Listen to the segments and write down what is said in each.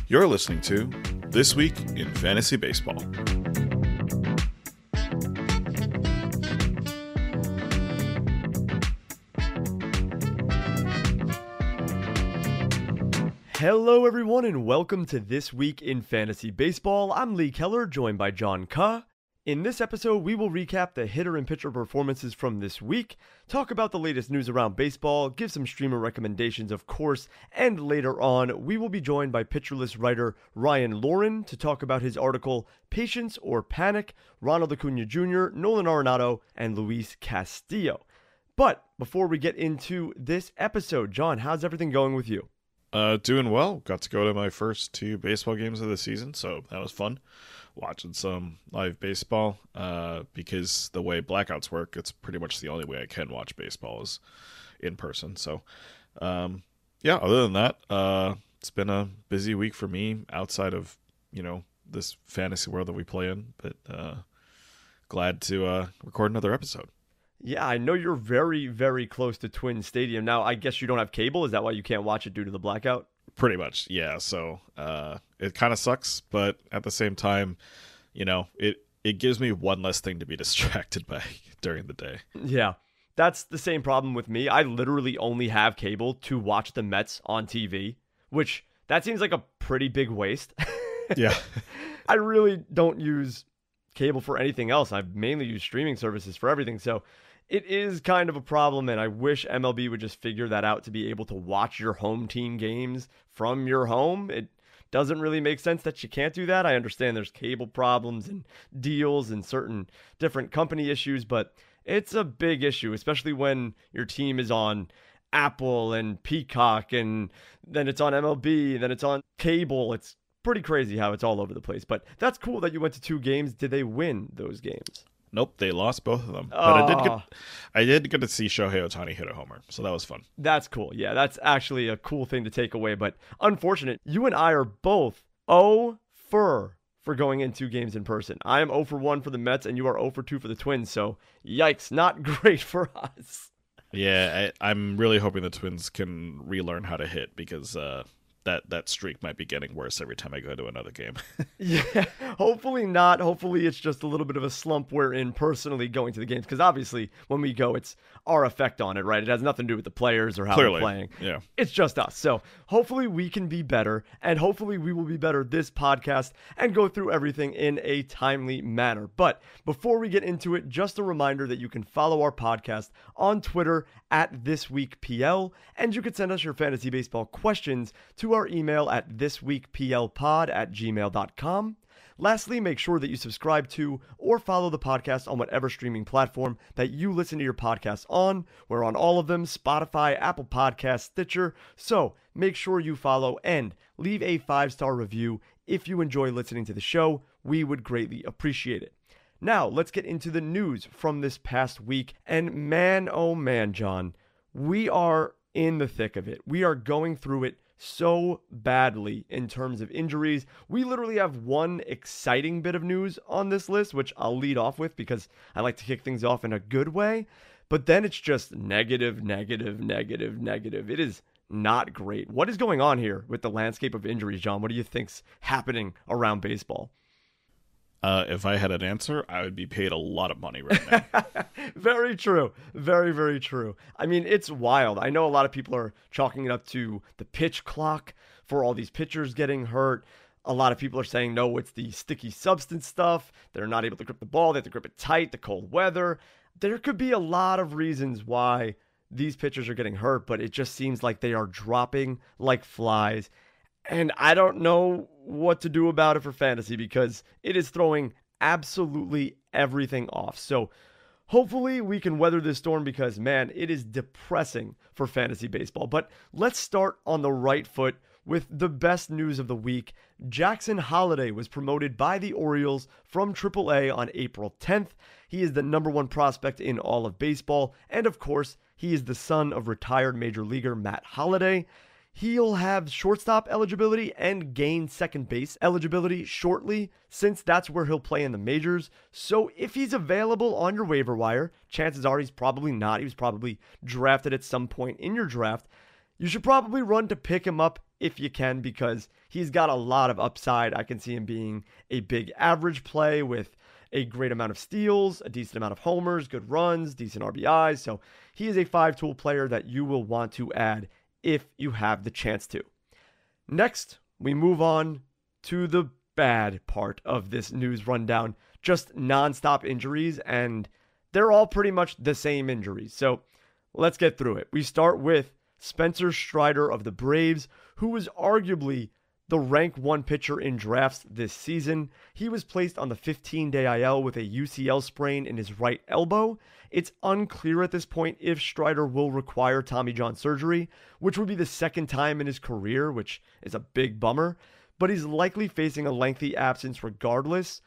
You're listening to This Week in Fantasy Baseball. Hello everyone and welcome to This Week in Fantasy Baseball. I'm Lee Keller, joined by John Ka. In this episode, we will recap the hitter and pitcher performances from this week, talk about the latest news around baseball, give some streamer recommendations of course, and later on, we will be joined by Pitcher List writer Ryan Lauren to talk about his article, Patience or Panic, Ronald Acuna Jr., Nolan Arenado, and Luis Castillo. But before we get into this episode, John, how's everything going with you? Doing well. Got to go to my first 2 baseball games of the season, so that was fun. Watching some live baseball, because the way blackouts work, it's pretty much the only way I can watch baseball is in person. So, yeah, other than that, it's been a busy week for me outside of, this fantasy world that we play in, but glad to record another episode. Yeah, I know you're very, very close to Twin Stadium. Now, I guess you don't have cable. Is that why you can't watch it due to the blackout? Pretty much, yeah. So it kind of sucks, but at the same time, it gives me one less thing to be distracted by during the day. Yeah, that's the same problem with me. I literally only have cable to watch the Mets on TV, which that seems like a pretty big waste. Yeah. I really don't use cable for anything else. I mainly use streaming services for everything, so it is kind of a problem, and I wish MLB would just figure that out to be able to watch your home team games from your home. It doesn't really make sense that you can't do that. I understand there's cable problems and deals and certain different company issues, but it's a big issue, especially when your team is on Apple and Peacock, and then it's on MLB, and then it's on cable. It's pretty crazy how it's all over the place, but that's cool that you went to 2 games. Did they win those games? Nope, they lost both of them. But I did get to see Shohei Ohtani hit a homer, so that was fun. That's cool. Yeah, that's actually a cool thing to take away, but unfortunate. You and I are both 0 for going in 2 games in person. I am 0 for 1 for the Mets, and you are 0 for 2 for the Twins, so yikes, not great for us. Yeah, I'm really hoping the Twins can relearn how to hit, because that streak might be getting worse every time I go to another game. Yeah, hopefully not. Hopefully it's just a little bit of a slump we're in personally going to the games, because obviously when we go, it's our effect on it, right? It has nothing to do with the players or how they're playing. Yeah. It's just us. So hopefully we can be better, and hopefully we will be better this podcast and go through everything in a timely manner. But before we get into it, just a reminder that you can follow our podcast on Twitter at ThisWeekPL, and you can send us your fantasy baseball questions to our email at thisweekplpod@gmail.com. Lastly, make sure that you subscribe to or follow the podcast on whatever streaming platform that you listen to your podcasts on. We're on all of them: Spotify, Apple Podcasts, Stitcher. So make sure you follow and leave a 5-star review if you enjoy listening to the show. We would greatly appreciate it. Now, let's get into the news from this past week. And man, oh man, John, we are in the thick of it. We are going through it so badly in terms of injuries. We literally have one exciting bit of news on this list, which I'll lead off with because I like to kick things off in a good way. But then it's just negative, negative, negative, negative. It is not great. What is going on here with the landscape of injuries, John? What do you think's happening around baseball? If I had an answer, I would be paid a lot of money right now. Very true. Very, very true. I mean, it's wild. I know a lot of people are chalking it up to the pitch clock for all these pitchers getting hurt. A lot of people are saying, no, it's the sticky substance stuff. They're not able to grip the ball. They have to grip it tight, the cold weather. There could be a lot of reasons why these pitchers are getting hurt, but it just seems like they are dropping like flies. And I don't know what to do about it for fantasy because it is throwing absolutely everything off. So hopefully we can weather this storm because, man, it is depressing for fantasy baseball. But let's start on the right foot with the best news of the week. Jackson Holliday was promoted by the Orioles from AAA on April 10th. He is the #1 prospect in all of baseball. And of course, he is the son of retired major leaguer Matt Holliday. He'll have shortstop eligibility and gain second base eligibility shortly, since that's where he'll play in the majors. So if he's available on your waiver wire, chances are he's probably not. He was probably drafted at some point in your draft. You should probably run to pick him up if you can, because he's got a lot of upside. I can see him being a big average play with a great amount of steals, a decent amount of homers, good runs, decent RBIs. So he is a 5-tool player that you will want to add if you have the chance to. Next, we move on to the bad part of this news rundown, just nonstop injuries, and they're all pretty much the same injuries. So let's get through it. We start with Spencer Strider of the Braves, who was arguably the rank 1 pitcher in drafts this season. He was placed on the 15-day IL with a UCL sprain in his right elbow. It's unclear at this point if Strider will require Tommy John surgery, which would be the second time in his career, which is a big bummer, but he's likely facing a lengthy absence regardless.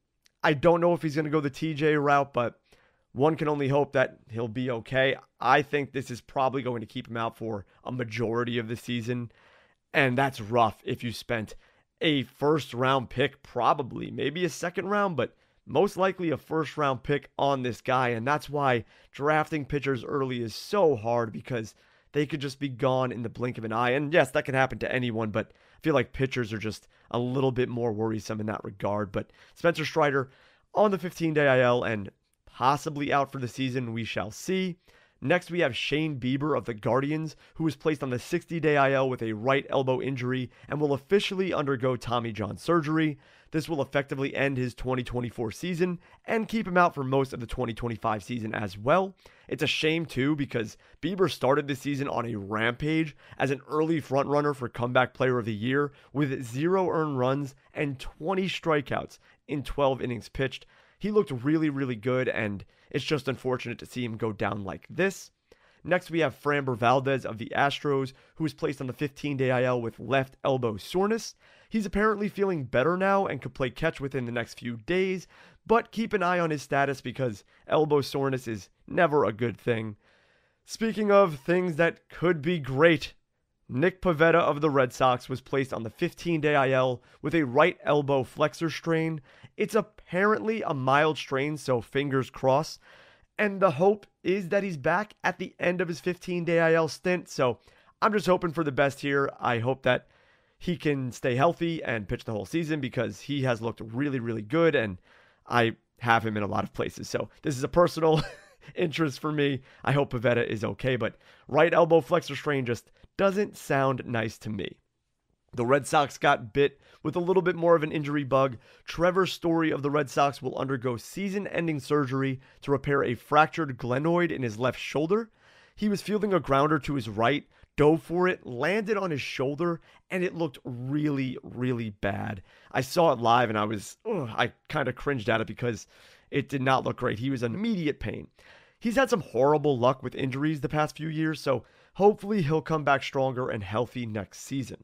I don't know if he's going to go the TJ route, but one can only hope that he'll be okay. I think this is probably going to keep him out for a majority of the season. And that's rough if you spent a first-round pick, probably, maybe a second-round, but most likely a first-round pick on this guy. And that's why drafting pitchers early is so hard, because they could just be gone in the blink of an eye. And yes, that can happen to anyone, but I feel like pitchers are just a little bit more worrisome in that regard. But Spencer Strider on the 15-day IL and possibly out for the season, we shall see. Next, we have Shane Bieber of the Guardians, who was placed on the 60-day IL with a right elbow injury and will officially undergo Tommy John surgery. This will effectively end his 2024 season and keep him out for most of the 2025 season as well. It's a shame, too, because Bieber started this season on a rampage as an early frontrunner for Comeback Player of the Year with 0 earned runs and 20 strikeouts in 12 innings pitched. He looked really, really good, and it's just unfortunate to see him go down like this. Next, we have Framber Valdez of the Astros, who was placed on the 15-day IL with left elbow soreness. He's apparently feeling better now and could play catch within the next few days, but keep an eye on his status because elbow soreness is never a good thing. Speaking of things that could be great, Nick Pivetta of the Red Sox was placed on the 15-day IL with a right elbow flexor strain. It's apparently a mild strain, so fingers crossed. And the hope is that he's back at the end of his 15-day IL stint. So I'm just hoping for the best here. I hope that he can stay healthy and pitch the whole season because he has looked really, really good. And I have him in a lot of places. So this is a personal interest for me. I hope Pivetta is okay. But right elbow flexor strain just doesn't sound nice to me. The Red Sox got bit with a little bit more of an injury bug. Trevor Story of the Red Sox will undergo season-ending surgery to repair a fractured glenoid in his left shoulder. He was fielding a grounder to his right, dove for it, landed on his shoulder, and it looked really, really bad. I saw it live and I kind of cringed at it because it did not look great. He was in immediate pain. He's had some horrible luck with injuries the past few years, so hopefully he'll come back stronger and healthy next season.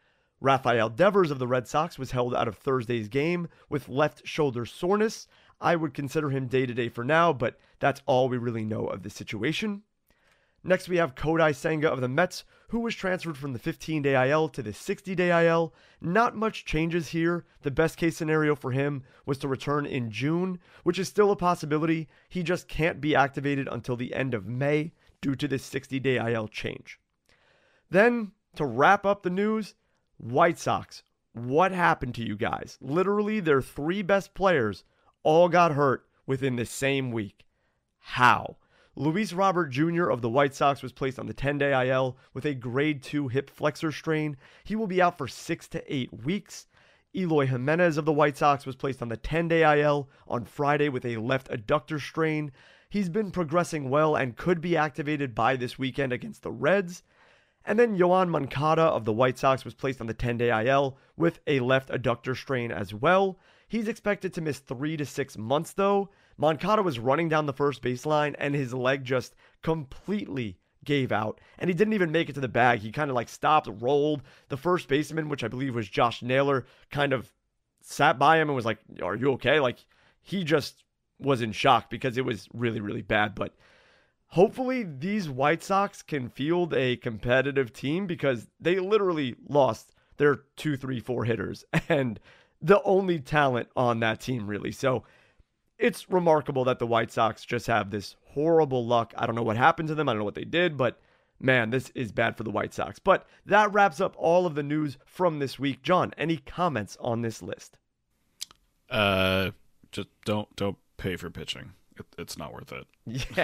Rafael Devers of the Red Sox was held out of Thursday's game with left shoulder soreness. I would consider him day-to-day for now, but that's all we really know of the situation. Next, we have Kodai Senga of the Mets, who was transferred from the 15-day IL to the 60-day IL. Not much changes here. The best case scenario for him was to return in June, which is still a possibility. He just can't be activated until the end of May due to this 60-day IL change. Then, to wrap up the news, White Sox. What happened to you guys? Literally, their 3 best players all got hurt within the same week. How? Luis Robert Jr. of the White Sox was placed on the 10-day IL with a grade 2 hip flexor strain. He will be out for 6 to 8 weeks. Eloy Jimenez of the White Sox was placed on the 10-day IL on Friday with a left adductor strain. He's been progressing well and could be activated by this weekend against the Reds. And then Yoan Moncada of the White Sox was placed on the 10-day IL with a left adductor strain as well. He's expected to miss 3 to 6 months though. Moncada was running down the first baseline and his leg just completely gave out. And he didn't even make it to the bag. He kind of stopped, rolled. The first baseman, which I believe was Josh Naylor, kind of sat by him and was like, "Are you okay?" He just was in shock because it was really, really bad. But hopefully these White Sox can field a competitive team because they literally lost their 2, 3, 4 hitters and the only talent on that team really. So it's remarkable that the White Sox just have this horrible luck. I don't know what happened to them. I don't know what they did, but man, this is bad for the White Sox. But that wraps up all of the news from this week. John, any comments on this list? Just don't pay for pitching. It's not worth it.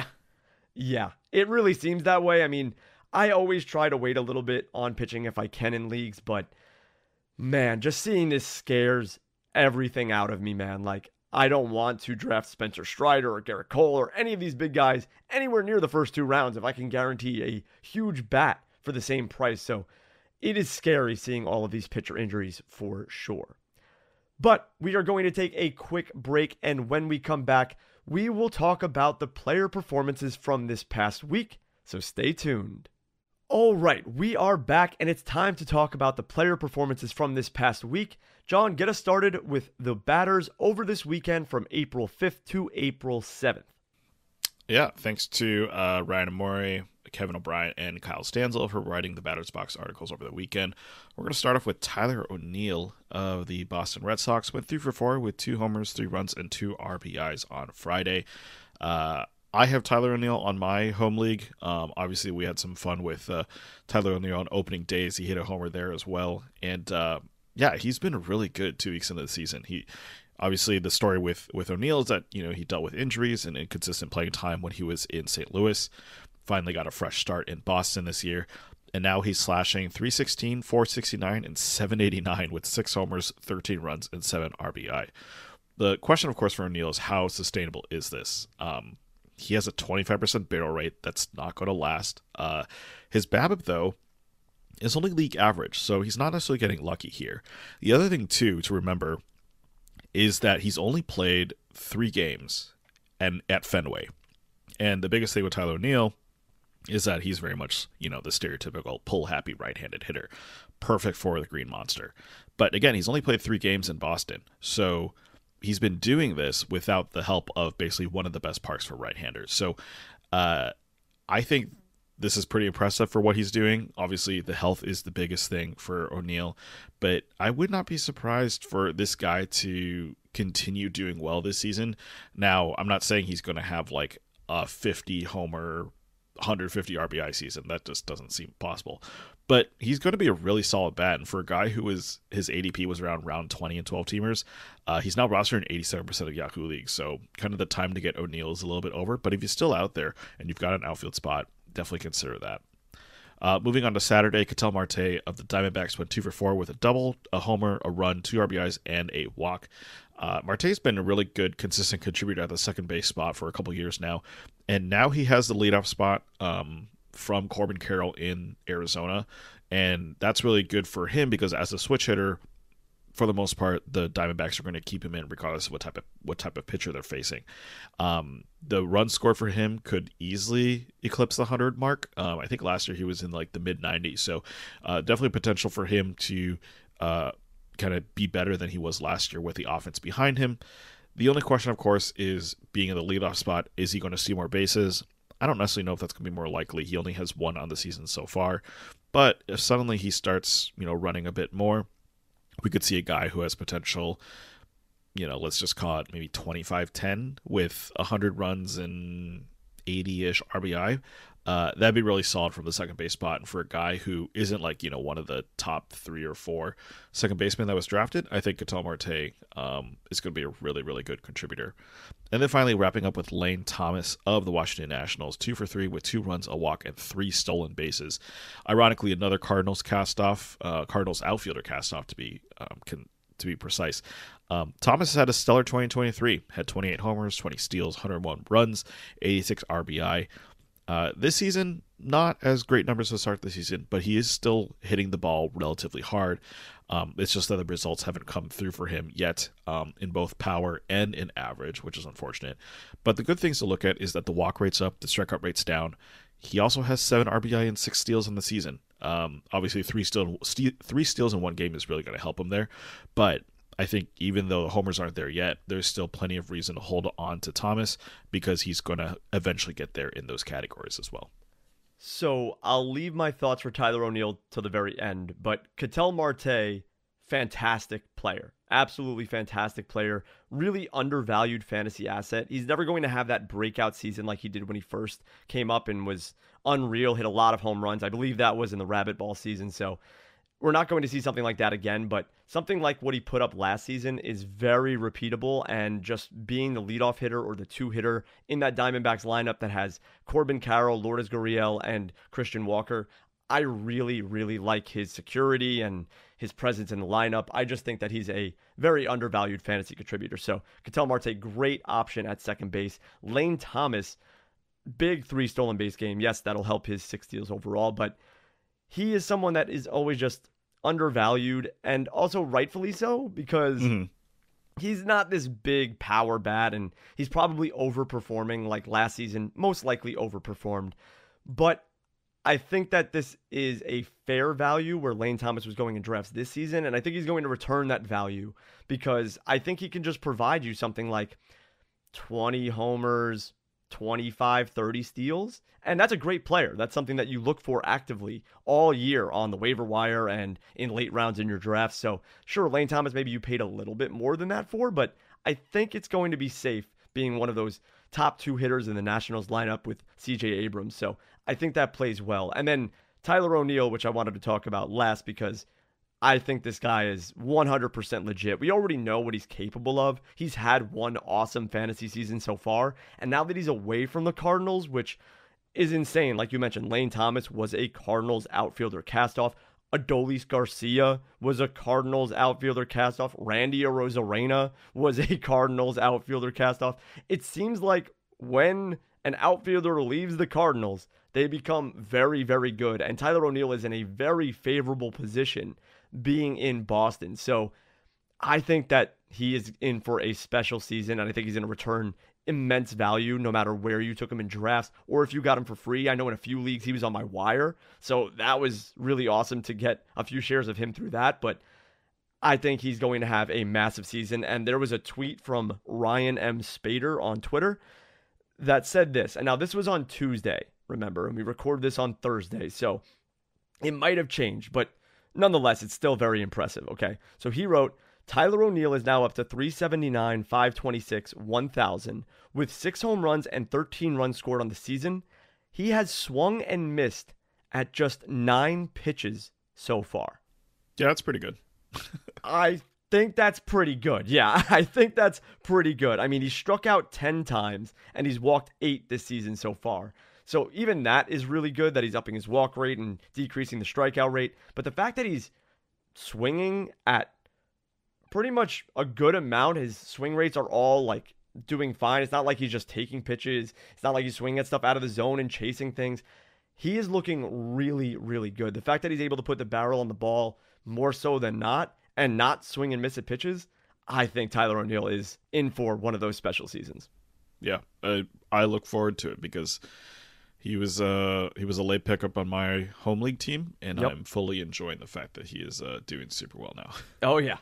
Yeah, it really seems that way. I mean, I always try to wait a little bit on pitching if I can in leagues, but man, just seeing this scares everything out of me, man. Like, I don't want to draft Spencer Strider or Garrett Cole or any of these big guys anywhere near the first 2 rounds if I can guarantee a huge bat for the same price. So it is scary seeing all of these pitcher injuries for sure. But we are going to take a quick break, and when we come back, we will talk about the player performances from this past week, so stay tuned. All right, we are back, and it's time to talk about the player performances from this past week. John, get us started with the batters over this weekend from April 5th to April 7th. Yeah, thanks to Ryan Amore, Kevin O'Brien, and Kyle Stanzel for writing the Batter's Box articles over the weekend. We're going to start off with Tyler O'Neill of the Boston Red Sox. Went 3 for 4 with 2 homers, 3 runs, and 2 RBIs on Friday. I have Tyler O'Neill on my home league. Obviously, we had some fun with Tyler O'Neill on opening days. He hit a homer there as well. And yeah, he's been really good 2 weeks into the season. Obviously, the story with O'Neill is that, he dealt with injuries and inconsistent playing time when he was in St. Louis. Finally got a fresh start in Boston this year. And now he's slashing .316, .469, and .789 with 6 homers, 13 runs, and 7 RBI. The question, of course, for O'Neill is how sustainable is this? He has a 25% barrel rate. That's not going to last. His BABIP, though, is only league average, so he's not necessarily getting lucky here. The other thing, too, to remember is that he's only played 3 games and at Fenway. And the biggest thing with Tyler O'Neill is that he's very much, the stereotypical pull-happy right-handed hitter. Perfect for the Green Monster. But again, he's only played 3 games in Boston. So he's been doing this without the help of basically one of the best parks for right-handers. So I think this is pretty impressive for what he's doing. Obviously, the health is the biggest thing for O'Neill. But I would not be surprised for this guy to continue doing well this season. Now, I'm not saying he's going to have like a 50-homer, 150 RBI season. That just doesn't seem possible. But he's going to be a really solid bat. And for a guy who his ADP was around round 20 in 12 teamers, he's now rostered in 87% of Yahoo leagues. So kind of the time to get O'Neill is a little bit over. But if you're still out there and you've got an outfield spot, definitely consider that. Moving on to Saturday, Ketel Marte of the Diamondbacks went 2 for 4 with a double, a homer, a run, 2 RBIs, and a walk. Marte's been a really good, consistent contributor at the second base spot for a couple years now. And now he has the leadoff spot from Corbin Carroll in Arizona. And that's really good for him because as a switch hitter, for the most part, the Diamondbacks are going to keep him in regardless of what type of pitcher they're facing. The run score for him could easily eclipse the 100 mark. I think last year he was in like the mid-90s. So definitely potential for him to kind of be better than he was last year with the offense behind him. The only question, of course, is being in the leadoff spot, is he going to see more bases? I don't necessarily know if that's going to be more likely. He only has 1 on the season so far. But if suddenly he starts, running a bit more, we could see a guy who has potential, let's just call it maybe 25-10 with 100 runs and 80-ish RBI. That'd be really solid from the second base spot. And for a guy who isn't like, one of the top 3 or 4 second basemen that was drafted, I think Ketel Marte is going to be a really, really good contributor. And then finally wrapping up with Lane Thomas of the Washington Nationals, 2 for 3 with 2 runs, a walk, and 3 stolen bases. Ironically, another Cardinals Cardinals outfielder cast off to be precise. Thomas has had a stellar 2023, had 28 homers, 20 steals, 101 runs, 86 RBI. This season, not as great numbers to start the season, but he is still hitting the ball relatively hard. It's just that the results haven't come through for him yet in both power and in average, which is unfortunate. But the good things to look at is that the walk rate's up, the strikeout rate's down. He also has 7 RBI and 6 steals in the season. Obviously, 3 steals in 1 game is really going to help him there. But I think even though the homers aren't there yet, there's still plenty of reason to hold on to Thomas because he's going to eventually get there in those categories as well. So I'll leave my thoughts for Tyler O'Neill to the very end, but Ketel Marte, fantastic player. absolutely fantastic player, really undervalued fantasy asset. He's never going to have that breakout season like he did when he first came up and was unreal, hit a lot of home runs. I believe that was in the Rabbit Ball season. So we're not going to see something like that again, but something like what he put up last season is very repeatable. And just being the leadoff hitter or the two hitter in that Diamondbacks lineup that has Corbin Carroll, Lourdes Gurriel, and Christian Walker, I really, really like his security and his presence in the lineup. I just think that he's a very undervalued fantasy contributor. So Ketel Marte, great option at second base. Lane Thomas, big 3 stolen base game. Yes, that'll help his 6 steals overall, but he is someone that is always just undervalued, and also rightfully so, because he's not this big power bat, and he's probably overperforming like last season, most likely overperformed. But I think that this is a fair value where Lane Thomas was going in drafts this season, and I think he's going to return that value because I think he can just provide you something like 20 homers, 25, 30 steals, and that's a great player. That's something that you look for actively all year on the waiver wire and in late rounds in your draft. So sure, Lane Thomas, maybe you paid a little bit more than that for, but I think it's going to be safe being one of those top 2 hitters in the Nationals lineup with CJ Abrams. So I think that plays well. And then Tyler O'Neill, which I wanted to talk about last because I think this guy is 100% legit. We already know what he's capable of. He's had one awesome fantasy season so far. And now that he's away from the Cardinals, which is insane. Like you mentioned, Lane Thomas was a Cardinals outfielder castoff. Adolis Garcia was a Cardinals outfielder castoff. Randy Arozarena was a Cardinals outfielder castoff. It seems like when an outfielder leaves the Cardinals, they become very, very good. And Tyler O'Neill is in a very favorable position being in Boston. So I think that he is in for a special season, and I think he's going to return immense value no matter where you took him in drafts or if you got him for free. I know in a few leagues he was on my wire, so that was really awesome to get a few shares of him through that. But I think he's going to have a massive season. And there was a tweet from Ryan M. Spader on Twitter that said this, and now this was on Tuesday, remember, and we recorded this on Thursday, so it might have changed, but nonetheless, it's still very impressive, okay? So he wrote, Tyler O'Neill is now up to 379, 526, 1,000 with 6 home runs and 13 runs scored on the season. He has swung and missed at just 9 pitches so far. Yeah, that's pretty good. I think that's pretty good. Yeah, I think that's pretty good. I mean, he struck out 10 times and he's walked 8 this season so far. So even that is really good that he's upping his walk rate and decreasing the strikeout rate. But the fact that he's swinging at pretty much a good amount, his swing rates are all like doing fine. It's not like he's just taking pitches. It's not like he's swinging at stuff out of the zone and chasing things. He is looking really, really good. The fact that he's able to put the barrel on the ball more so than not and not swing and miss at pitches, I think Tyler O'Neill is in for one of those special seasons. Yeah, I look forward to it because he was a late pickup on my home league team, and Yep. I'm fully enjoying the fact that he is doing super well now. Oh, yeah.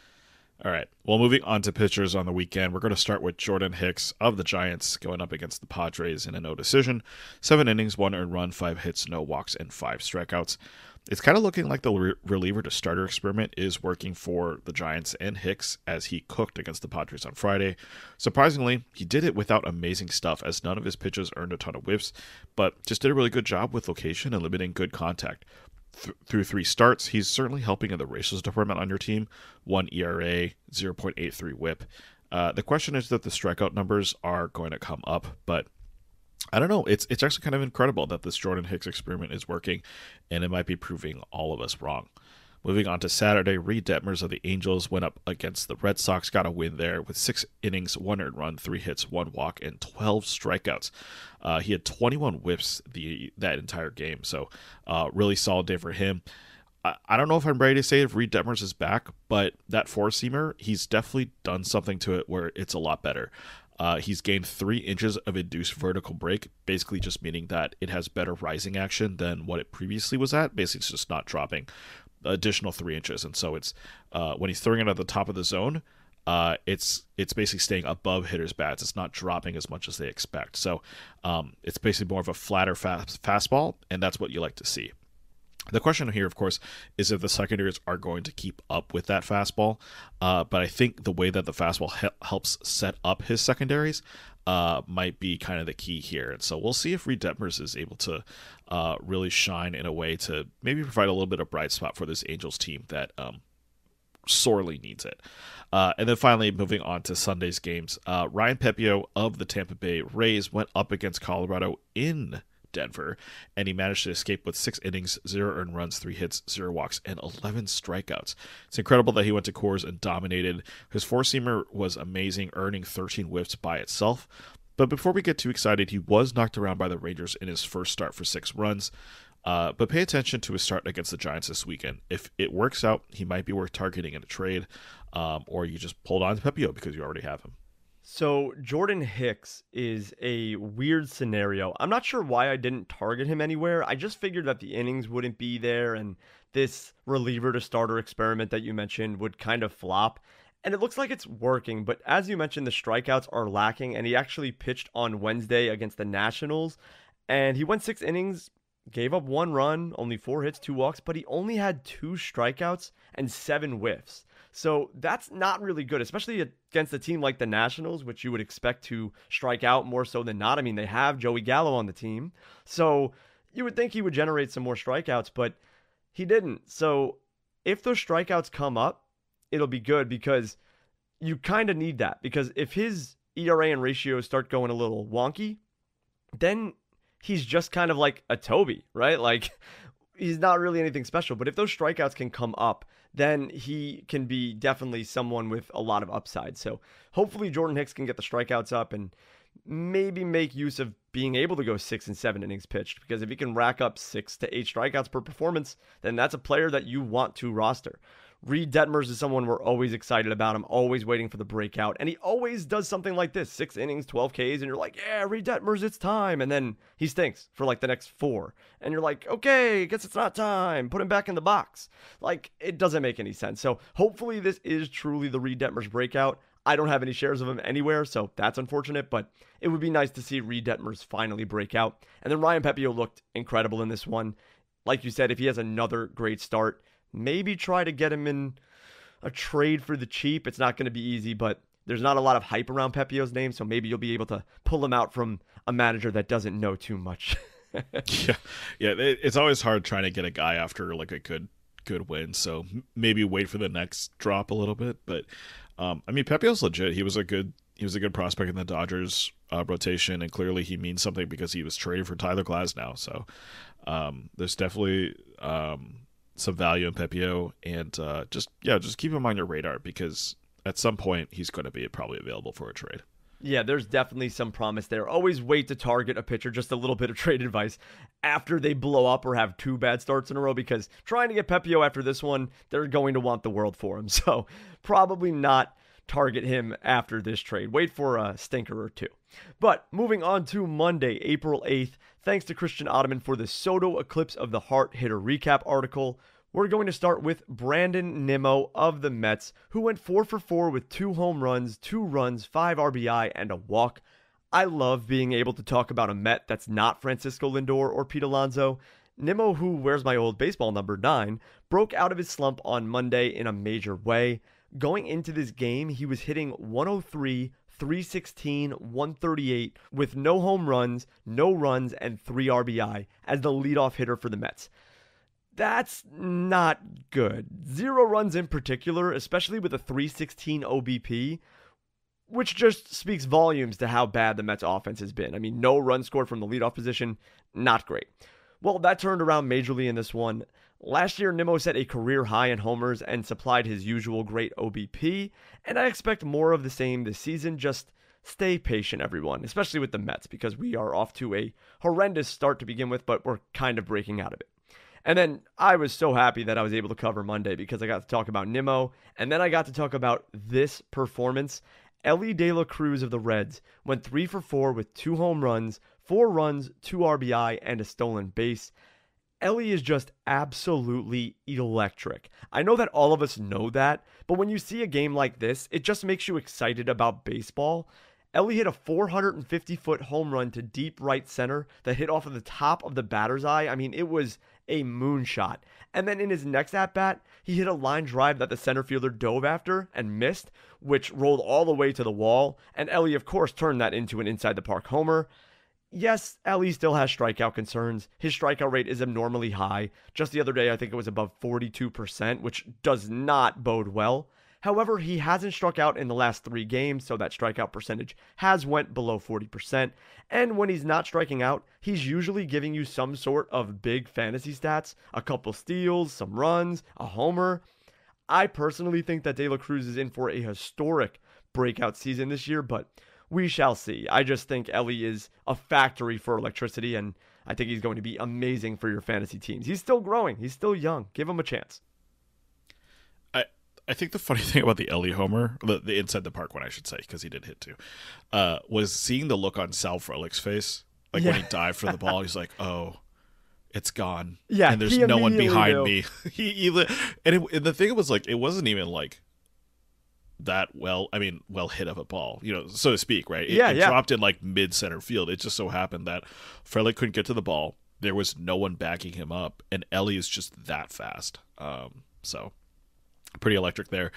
All right. Well, moving on to pitchers on the weekend, we're going to start with Jordan Hicks of the Giants going up against the Padres in a no decision. 7 innings, 1 earned run, 5 hits, no walks, and 5 strikeouts. It's kind of looking like the reliever to starter experiment is working for the Giants and Hicks as he cooked against the Padres on Friday. Surprisingly, he did it without amazing stuff as none of his pitches earned a ton of whiffs, but just did a really good job with location and limiting good contact. Through 3 starts, he's certainly helping in the ratios department on your team. 1 ERA, 0.83 whip. The question is that the strikeout numbers are going to come up, but I don't know. It's actually kind of incredible that this Jordan Hicks experiment is working, and it might be proving all of us wrong. Moving on to Saturday, Reed Detmers of the Angels went up against the Red Sox, got a win there with 6 innings, 1 earned run, 3 hits, 1 walk, and 12 strikeouts. He had 21 whiffs that entire game, so really solid day for him. I don't know if I'm ready to say if Reed Detmers is back, but that 4-seamer, he's definitely done something to it where it's a lot better. He's gained 3 inches of induced vertical break, basically just meaning that it has better rising action than what it previously was at. Basically, it's just not dropping additional 3 inches, and so it's when he's throwing it at the top of the zone, it's basically staying above hitters' bats. It's not dropping as much as they expect. So it's basically more of a flatter fastball, and that's what you like to see. The question here, of course, is if the secondaries are going to keep up with that fastball. But I think the way that the fastball helps set up his secondaries might be kind of the key here. And so we'll see if Reed Detmers is able to really shine in a way to maybe provide a little bit of bright spot for this Angels team that sorely needs it. And then finally, moving on to Sunday's games, Ryan Pepiot of the Tampa Bay Rays went up against Colorado in Denver, and he managed to escape with 6 innings, 0 earned runs, 3 hits, 0 walks, and 11 strikeouts. It's incredible that he went to Coors and dominated. His four-seamer was amazing, earning 13 whiffs by itself. But before we get too excited, he was knocked around by the Rangers in his first start for 6 runs. But pay attention to his start against the Giants this weekend. If it works out, he might be worth targeting in a trade, or you just hold on to Pepiot because you already have him. So Jordan Hicks is a weird scenario. I'm not sure why I didn't target him anywhere. I just figured that the innings wouldn't be there and this reliever to starter experiment that you mentioned would kind of flop. And it looks like it's working, but as you mentioned, the strikeouts are lacking, and he actually pitched on Wednesday against the Nationals, and he went 6 innings, gave up 1 run, only 4 hits, 2 walks, but he only had 2 strikeouts and 7 whiffs. So that's not really good, especially against a team like the Nationals, which you would expect to strike out more so than not. I mean, they have Joey Gallo on the team, so you would think he would generate some more strikeouts, but he didn't. So if those strikeouts come up, it'll be good because you kind of need that. Because if his ERA and ratios start going a little wonky, then he's just kind of like a Toby, right? Like, he's not really anything special. But if those strikeouts can come up, then he can be definitely someone with a lot of upside. So hopefully Jordan Hicks can get the strikeouts up and maybe make use of being able to go 6 and 7 innings pitched. Because if he can rack up 6 to 8 strikeouts per performance, then that's a player that you want to roster. Reed Detmers is someone we're always excited about. I'm always waiting for the breakout. And he always does something like this. 6 innings, 12 Ks, and you're like, yeah, Reed Detmers, it's time. And then he stinks for like the next 4. And you're like, okay, I guess it's not time. Put him back in the box. Like, it doesn't make any sense. So hopefully this is truly the Reed Detmers breakout. I don't have any shares of him anywhere, so that's unfortunate. But it would be nice to see Reed Detmers finally break out. And then Ryan Pepiot looked incredible in this one. Like you said, if he has another great start, maybe try to get him in a trade for the cheap. It's not going to be easy, but there's not a lot of hype around Pepiot's name, so maybe you'll be able to pull him out from a manager that doesn't know too much. Yeah. It's always hard trying to get a guy after like a good win. So maybe wait for the next drop a little bit. But I mean, Pepiot's legit. He was a good prospect in the Dodgers rotation, and clearly he means something because he was traded for Tyler Glasnow. So there's definitely some value in Pepiot, and just keep him on your radar because at some point he's going to be probably available for a trade. Yeah, there's definitely some promise there. Always wait to target a pitcher, just a little bit of trade advice, after they blow up or have 2 bad starts in a row, because trying to get Pepiot after this one, they're going to want the world for him. So probably not target him after this trade. Wait for a stinker or 2. But moving on to Monday, April 8th, thanks to Christian Ottoman for the Soto Eclipse of the Heart hitter recap article. We're going to start with Brandon Nimmo of the Mets, who went 4 for 4 with 2 home runs, 2 runs, 5 RBI, and a walk. I love being able to talk about a Met that's not Francisco Lindor or Pete Alonso. Nimmo, who wears my old baseball number 9, broke out of his slump on Monday in a major way. Going into this game, he was hitting 103, 316, 138 with no home runs, no runs, and 3 RBI as the leadoff hitter for the Mets. That's not good. 0 runs in particular, especially with a 316 OBP, which just speaks volumes to how bad the Mets offense has been. I mean, no runs scored from the leadoff position, not great. Well, that turned around majorly in this one. Last year, Nimmo set a career high in homers and supplied his usual great OBP, and I expect more of the same this season. Just stay patient, everyone, especially with the Mets, because we are off to a horrendous start to begin with, but we're kind of breaking out of it. And then I was so happy that I was able to cover Monday because I got to talk about Nimmo, and then I got to talk about this performance. Elly De La Cruz of the Reds went 3 for 4 with 2 home runs, 4 runs, 2 RBI, and a stolen base. Elly is just absolutely electric. I know that all of us know that, but when you see a game like this, it just makes you excited about baseball. Ellie hit a 450-foot home run to deep right center that hit off of the top of the batter's eye. I mean, it was a moonshot. And then in his next at-bat, he hit a line drive that the center fielder dove after and missed, which rolled all the way to the wall. And Ellie, of course, turned that into an inside-the-park homer. Yes, Ellie still has strikeout concerns. His strikeout rate is abnormally high. Just the other day, I think it was above 42%, which does not bode well. However, he hasn't struck out in the last 3 games, so that strikeout percentage has went below 40%. And when he's not striking out, he's usually giving you some sort of big fantasy stats, a couple steals, some runs, a homer. I personally think that De La Cruz is in for a historic breakout season this year, but we shall see. I just think Ellie is a factory for electricity, and I think he's going to be amazing for your fantasy teams. He's still growing. He's still young. Give him a chance. I think the funny thing about the Ellie homer, the inside the park one, I should say, because he did hit too, was seeing the look on Sal Frelick's face. Like when he dived for the ball, he's like, oh, it's gone. Yeah, and there's no one behind me. And the thing was like, it wasn't even like that well hit of a ball, so to speak, right? It dropped in like mid center field. It just so happened that Frelick couldn't get to the ball. There was no one backing him up, and Ellie is just that fast. So pretty electric there.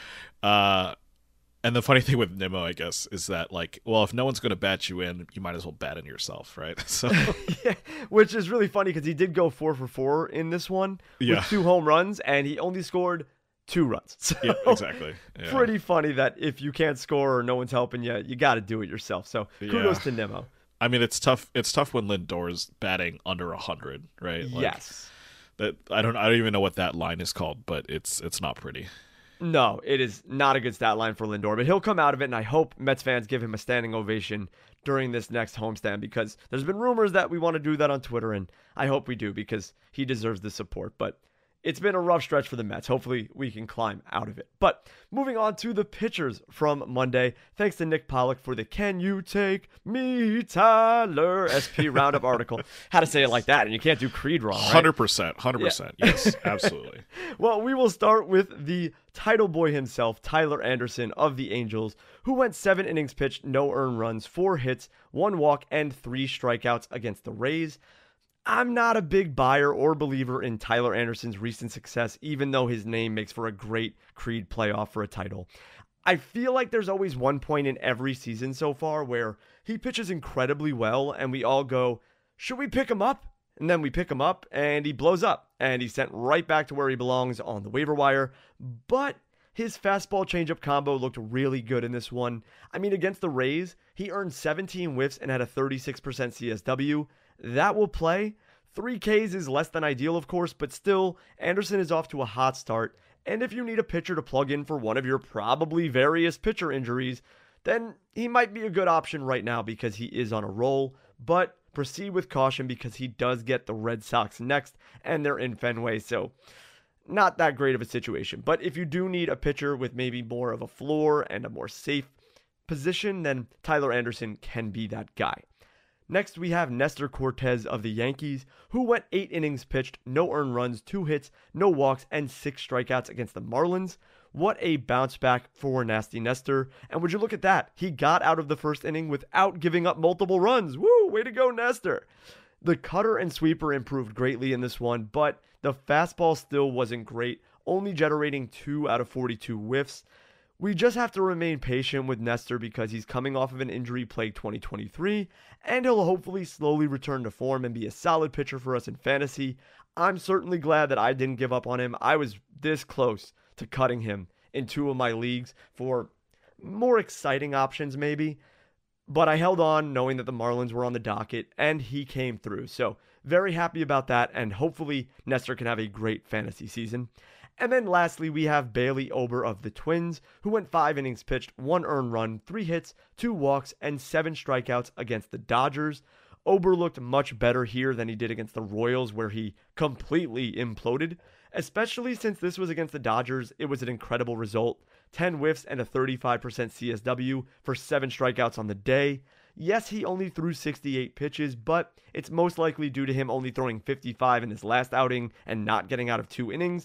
And the funny thing with Nimmo, I guess, is that like, well, if no one's going to bat you in, you might as well bat in yourself, right? So yeah, which is really funny because he did go 4 for 4 in this one with 2 home runs, and he only scored 2 runs. So yeah, exactly. Yeah. Pretty funny that if you can't score or no one's helping you, you got to do it yourself. So kudos to Nimmo. I mean, it's tough. It's tough when Lindor's batting under 100, right? Like, yes. That I don't even know what that line is called, but it's not pretty. No, it is not a good stat line for Lindor, but he'll come out of it, and I hope Mets fans give him a standing ovation during this next homestand, because there's been rumors that we want to do that on Twitter, and I hope we do because he deserves the support. But it's been a rough stretch for the Mets. Hopefully we can climb out of it. But moving on to the pitchers from Monday. Thanks to Nick Pollock for the Can You Take Me, Tyler SP Roundup article. How to say it like that, and you can't do Creed wrong, right? 100%. Yeah. Yes, absolutely. Well, we will start with the title boy himself, Tyler Anderson of the Angels, who went 7 innings pitched, no earned runs, 4 hits, 1 walk, and 3 strikeouts against the Rays. I'm not a big buyer or believer in Tyler Anderson's recent success, even though his name makes for a great Creed playoff for a title. I feel like there's always one point in every season so far where he pitches incredibly well and we all go, should we pick him up? And then we pick him up and he blows up and he's sent right back to where he belongs on the waiver wire. But his fastball changeup combo looked really good in this one. I mean, against the Rays, he earned 17 whiffs and had a 36% CSW. That will play. 3 Ks is less than ideal, of course, but still, Anderson is off to a hot start. And if you need a pitcher to plug in for one of your probably various pitcher injuries, then he might be a good option right now because he is on a roll. But proceed with caution because he does get the Red Sox next, and they're in Fenway, so not that great of a situation. But if you do need a pitcher with maybe more of a floor and a more safe position, then Tyler Anderson can be that guy. Next, we have Nestor Cortez of the Yankees, who went 8 innings pitched, no earned runs, 2 hits, no walks, and 6 strikeouts against the Marlins. What a bounce back for Nasty Nestor. And would you look at that? He got out of the first inning without giving up multiple runs. Woo! Way to go, Nestor. The cutter and sweeper improved greatly in this one, but the fastball still wasn't great, only generating 2 out of 42 whiffs. We just have to remain patient with Nestor because he's coming off of an injury-plagued 2023, and he'll hopefully slowly return to form and be a solid pitcher for us in fantasy. I'm certainly glad that I didn't give up on him. I was this close to cutting him in 2 of my leagues for more exciting options maybe, but I held on knowing that the Marlins were on the docket, and he came through. So very happy about that, and hopefully Nestor can have a great fantasy season. And then lastly, we have Bailey Ober of the Twins, who went 5 innings pitched, 1 earned run, 3 hits, 2 walks, and 7 strikeouts against the Dodgers. Ober looked much better here than he did against the Royals, where he completely imploded. Especially since this was against the Dodgers, it was an incredible result. 10 whiffs and a 35% CSW for 7 strikeouts on the day. Yes, he only threw 68 pitches, but it's most likely due to him only throwing 55 in his last outing and not getting out of 2 innings.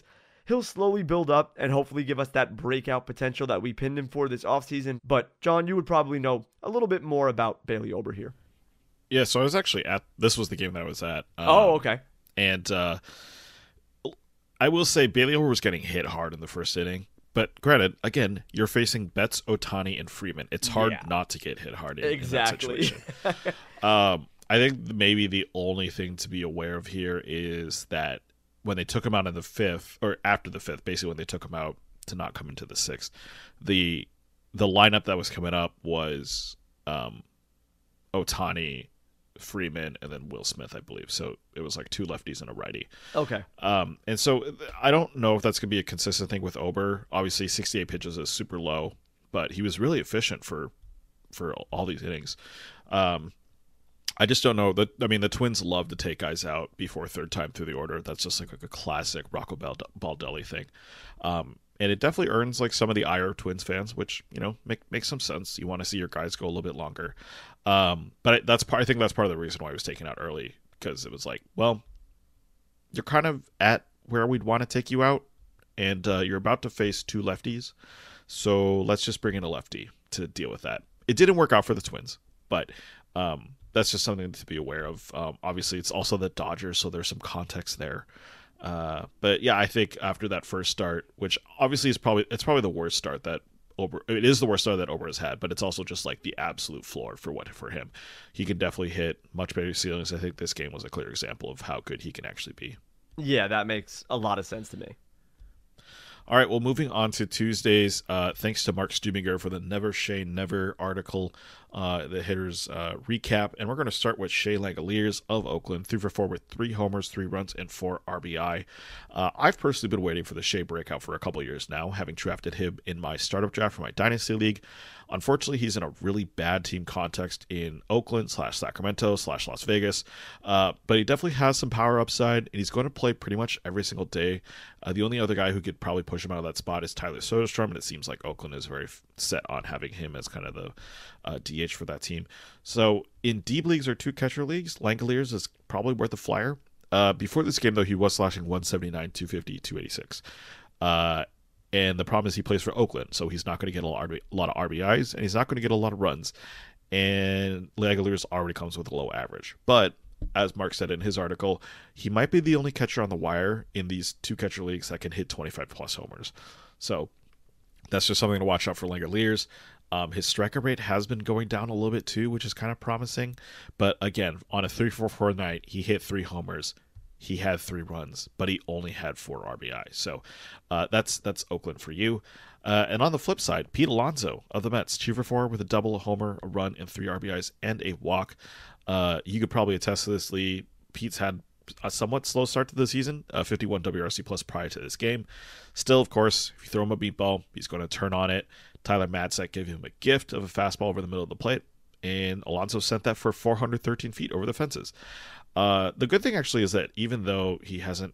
he'll slowly build up and hopefully give us that breakout potential that we pinned him for this offseason. But, John, you would probably know a little bit more about Bailey Ober here. Yeah, so I was actually this was the game that I was at. Okay. And I will say Bailey Ober was getting hit hard in the first inning. But granted, again, you're facing Betts, Ohtani, and Freeman. It's hard not to get hit hard in that situation. I think maybe the only thing to be aware of here is that when they took him out in the fifth, or after the fifth, basically when they took him out to not come into the sixth, the lineup that was coming up was Ohtani, Freeman, and then Will Smith, I believe. So it was like 2 lefties and a righty. Okay. And so I don't know if that's going to be a consistent thing with Ober. Obviously, 68 pitches is super low, but he was really efficient for all these innings. I just don't know. The Twins love to take guys out before third time through the order. That's just like a classic Rocco Baldelli thing. And it definitely earns like some of the ire of Twins fans, which, makes some sense. You want to see your guys go a little bit longer. But I think that's part of the reason why he was taken out early, because it was like, well, you're kind of at where we'd want to take you out, and you're about to face 2 lefties, so let's just bring in a lefty to deal with that. It didn't work out for the Twins, but that's just something to be aware of. Obviously, it's also the Dodgers, so there's some context there. But yeah, I think after that first start, which obviously it's probably the worst start that it is the worst start that Ober has had, but it's also just like the absolute floor for him. He can definitely hit much better ceilings. I think this game was a clear example of how good he can actually be. Yeah, that makes a lot of sense to me. All right, well, moving on to Tuesdays, thanks to Mark Stubinger for the Never Shea Never article, the hitters recap. And we're going to start with Shea Langeliers of Oakland, 3 for 4 with 3 homers, 3 runs, and 4 RBI. I've personally been waiting for the Shea breakout for a couple years now, having drafted him in my startup draft for my Dynasty League. Unfortunately, he's in a really bad team context in Oakland /Sacramento /Las Vegas, but he definitely has some power upside, and he's going to play pretty much every single day. The only other guy who could probably push him out of that spot is Tyler Soderstrom, and it seems like Oakland is very set on having him as kind of the DH for that team. So in deep leagues or 2-catcher leagues, Langeliers is probably worth a flyer. Before this game, though, he was slashing 179, 250, 286. And the problem is he plays for Oakland, so he's not going to get a lot of RBIs, and he's not going to get a lot of runs. And Langeliers already comes with a low average. But as Mark said in his article, he might be the only catcher on the wire in these 2-catcher leagues that can hit 25-plus homers. So that's just something to watch out for Langeliers. His striker rate has been going down a little bit too, which is kind of promising. But again, on a 3-4-4 night, he hit 3 homers. He had 3 runs, but he only had 4 RBI. So that's Oakland for you. And on the flip side, Pete Alonso of the Mets, 2 for 4 with a double, a homer, a run, and 3 RBIs and a walk. You could probably attest to this, Lee. Pete's had a somewhat slow start to the season, 51 WRC plus prior to this game. Still, of course, if you throw him a meatball, he's going to turn on it. Tyler Matzek gave him a gift of a fastball over the middle of the plate, and Alonso sent that for 413 feet over the fences. The good thing actually is that even though he hasn't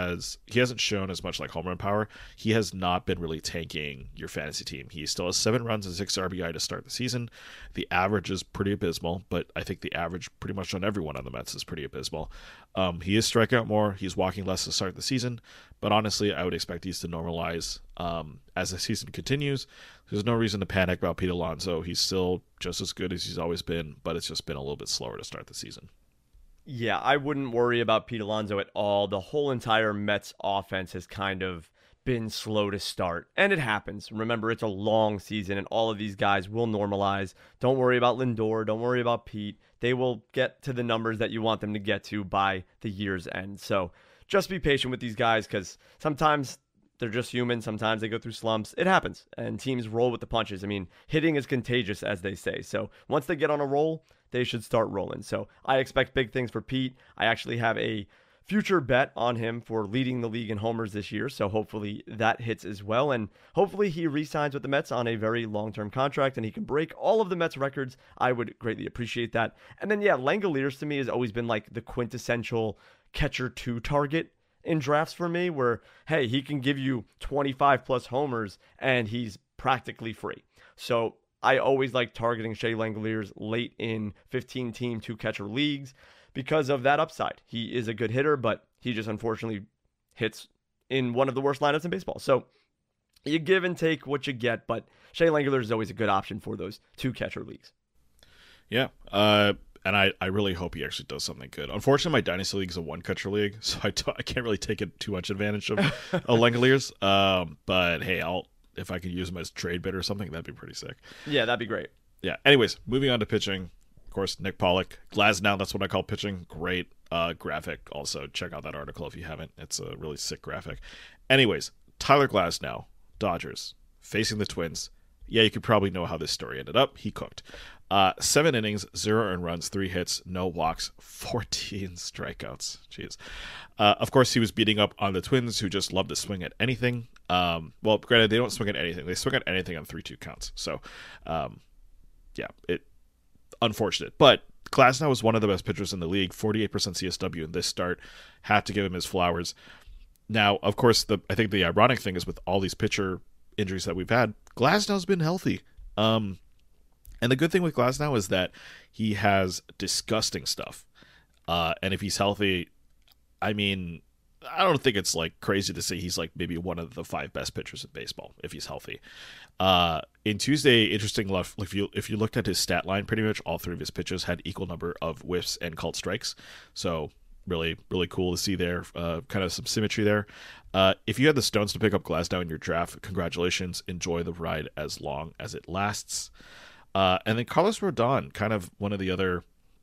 shown as much like home run power, he has not been really tanking your fantasy team. He still has 7 runs and 6 RBI to start the season. The average is pretty abysmal, but I think the average pretty much on everyone on the Mets is pretty abysmal. He is striking out more. He's walking less to start the season, but honestly, I would expect these to normalize as the season continues. There's no reason to panic about Pete Alonso. He's still just as good as he's always been, but it's just been a little bit slower to start the season. Yeah, I wouldn't worry about Pete Alonso at all. The whole entire Mets offense has kind of been slow to start, and it happens. Remember, it's a long season, and all of these guys will normalize. Don't worry about Lindor. Don't worry about Pete. They will get to the numbers that you want them to get to by the year's end. So just be patient with these guys, because sometimes they're just human. Sometimes they go through slumps. It happens, and teams roll with the punches. I mean, hitting is contagious, as they say. So once they get on a roll, they should start rolling. So I expect big things for Pete. I actually have a future bet on him for leading the league in homers this year, so hopefully that hits as well, and hopefully he re-signs with the Mets on a very long-term contract and he can break all of the Mets records. I would greatly appreciate that. And then yeah, Langeliers to me has always been like the quintessential catcher 2 target in drafts for me, where hey, he can give you 25 plus homers and he's practically free. So I always like targeting Shea Langeliers late in 15-team 2-catcher leagues because of that upside. He is a good hitter, but he just unfortunately hits in one of the worst lineups in baseball. So you give and take what you get, but Shea Langler is always a good option for those 2-catcher leagues. Yeah. And I really hope he actually does something good. Unfortunately, my dynasty league is a 1-catcher league, so I can't really take it too much advantage of Langeliers. But hey, if I could use him as trade bid or something, that'd be pretty sick. Yeah, that'd be great. Yeah. Anyways, moving on to pitching. Of course, Nick Pollock. Glasnow, that's what I call pitching. Great graphic. Also, check out that article if you haven't. It's a really sick graphic. Anyways, Tyler Glasnow, Dodgers, facing the Twins. Yeah, you could probably know how this story ended up. He cooked. 7 innings, 0 earned runs, 3 hits, no walks, 14 strikeouts. Jeez. Of course, he was beating up on the Twins, who just love to swing at anything. Well, granted, they don't swing at anything. They swing at anything on 3-2 counts. So, yeah, unfortunate. But Glasnow was one of the best pitchers in the league, 48% CSW in this start. Had to give him his flowers. Now, of course, I think the ironic thing is with all these pitcher injuries that we've had, Glasnow's been healthy. And the good thing with Glasnow is that he has disgusting stuff. And if he's healthy, I mean, I don't think it's like crazy to say he's like maybe one of the 5 best pitchers in baseball if he's healthy. In Tuesday, interesting enough, if you looked at his stat line, pretty much all 3 of his pitches had equal number of whiffs and called strikes. So really, really cool to see there. Kind of some symmetry there. If you had the stones to pick up Glasnow in your draft, congratulations. Enjoy the ride as long as it lasts. And then Carlos Rodon, kind of one of the other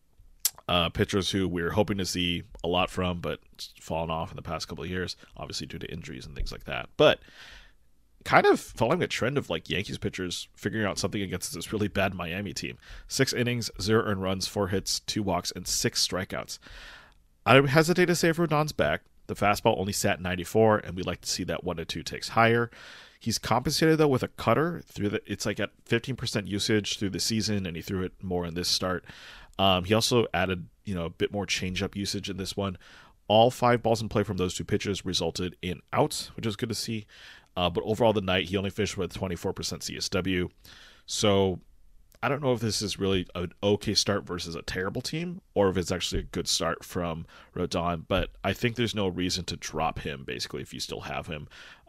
pitchers who we're hoping to see a lot from, but it's fallen off in the past couple of years, obviously due to injuries and things like that. But kind of following a trend of like Yankees pitchers figuring out something against this really bad Miami team. 6 innings, 0 earned runs, 4 hits, 2 walks, and 6 strikeouts. I hesitate to say if Rodon's back. The fastball only sat 94, and we'd like to see that 1 to 2 ticks higher. He's compensated, though, with a cutter. It's like at 15% usage through the season, and he threw it more in this start. He also added, a bit more changeup usage in this one. All 5 balls in play from those 2 pitches resulted in outs, which is good to see. But overall, the night, he only finished with 24% CSW. So I don't know if this is really an okay start versus a terrible team, or if it's actually a good start from Rodon. But I think there's no reason to drop him, basically, if you still have him.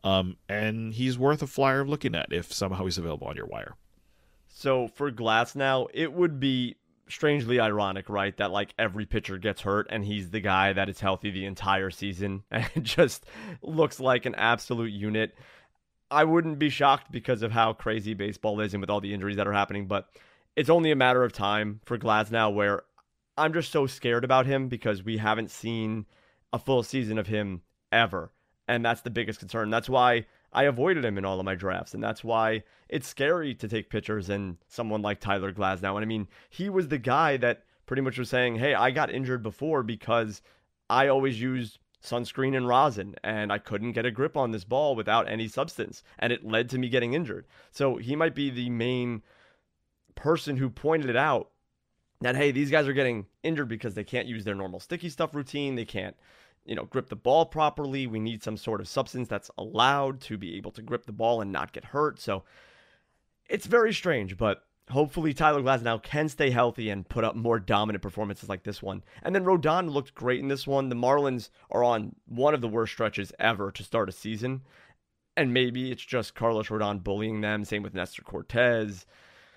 And he's worth a flyer of looking at if somehow he's available on your wire. So for Glasnow, it would be strangely ironic, right, that like every pitcher gets hurt and he's the guy that is healthy the entire season and just looks like an absolute unit. I wouldn't be shocked because of how crazy baseball is and with all the injuries that are happening, but it's only a matter of time for Glasnow where I'm just so scared about him because we haven't seen a full season of him ever. And that's the biggest concern. That's why I avoided him in all of my drafts. And that's why it's scary to take pitchers and someone like Tyler Glasnow. And I mean, he was the guy that pretty much was saying, hey, I got injured before because I always used sunscreen and rosin and I couldn't get a grip on this ball without any substance. And it led to me getting injured. So he might be the main person who pointed it out that, hey, these guys are getting injured because they can't use their normal sticky stuff routine. They can't, grip the ball properly. We need some sort of substance that's allowed to be able to grip the ball and not get hurt. So it's very strange, but hopefully Tyler Glasnow can stay healthy and put up more dominant performances like this one. And then Rodon looked great in this one. The Marlins are on one of the worst stretches ever to start a season. And maybe it's just Carlos Rodon bullying them. Same with Nestor Cortez.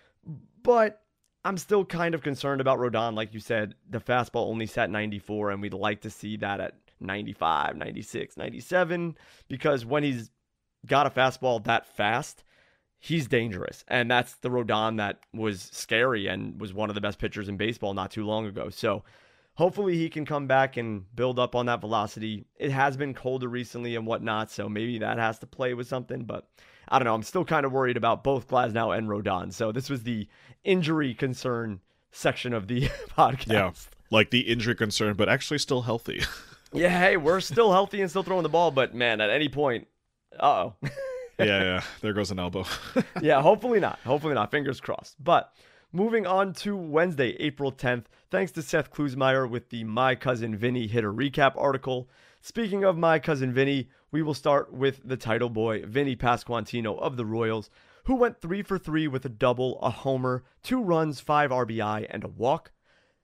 But I'm still kind of concerned about Rodon. Like you said, the fastball only sat 94, and we'd like to see that at 95, 96, 97, because when he's got a fastball that fast, he's dangerous. And that's the Rodon that was scary and was one of the best pitchers in baseball not too long ago. So hopefully he can come back and build up on that velocity. It has been colder recently and whatnot, so maybe that has to play with something, but I don't know. I'm still kind of worried about both Glasnow and Rodon. So this was the injury concern section of the podcast. Yeah, like the injury concern, but actually still healthy. Yeah, hey, we're still healthy and still throwing the ball, but man, at any point, uh-oh. Yeah, there goes an elbow. Yeah, hopefully not. Hopefully not. Fingers crossed. But moving on to Wednesday, April 10th, thanks to Seth Klusmeyer with the My Cousin Vinny Hitter Recap article. Speaking of My Cousin Vinny, we will start with the title boy, Vinny Pasquantino of the Royals, who went 3 for 3 with a double, a homer, 2 runs, 5 RBI, and a walk.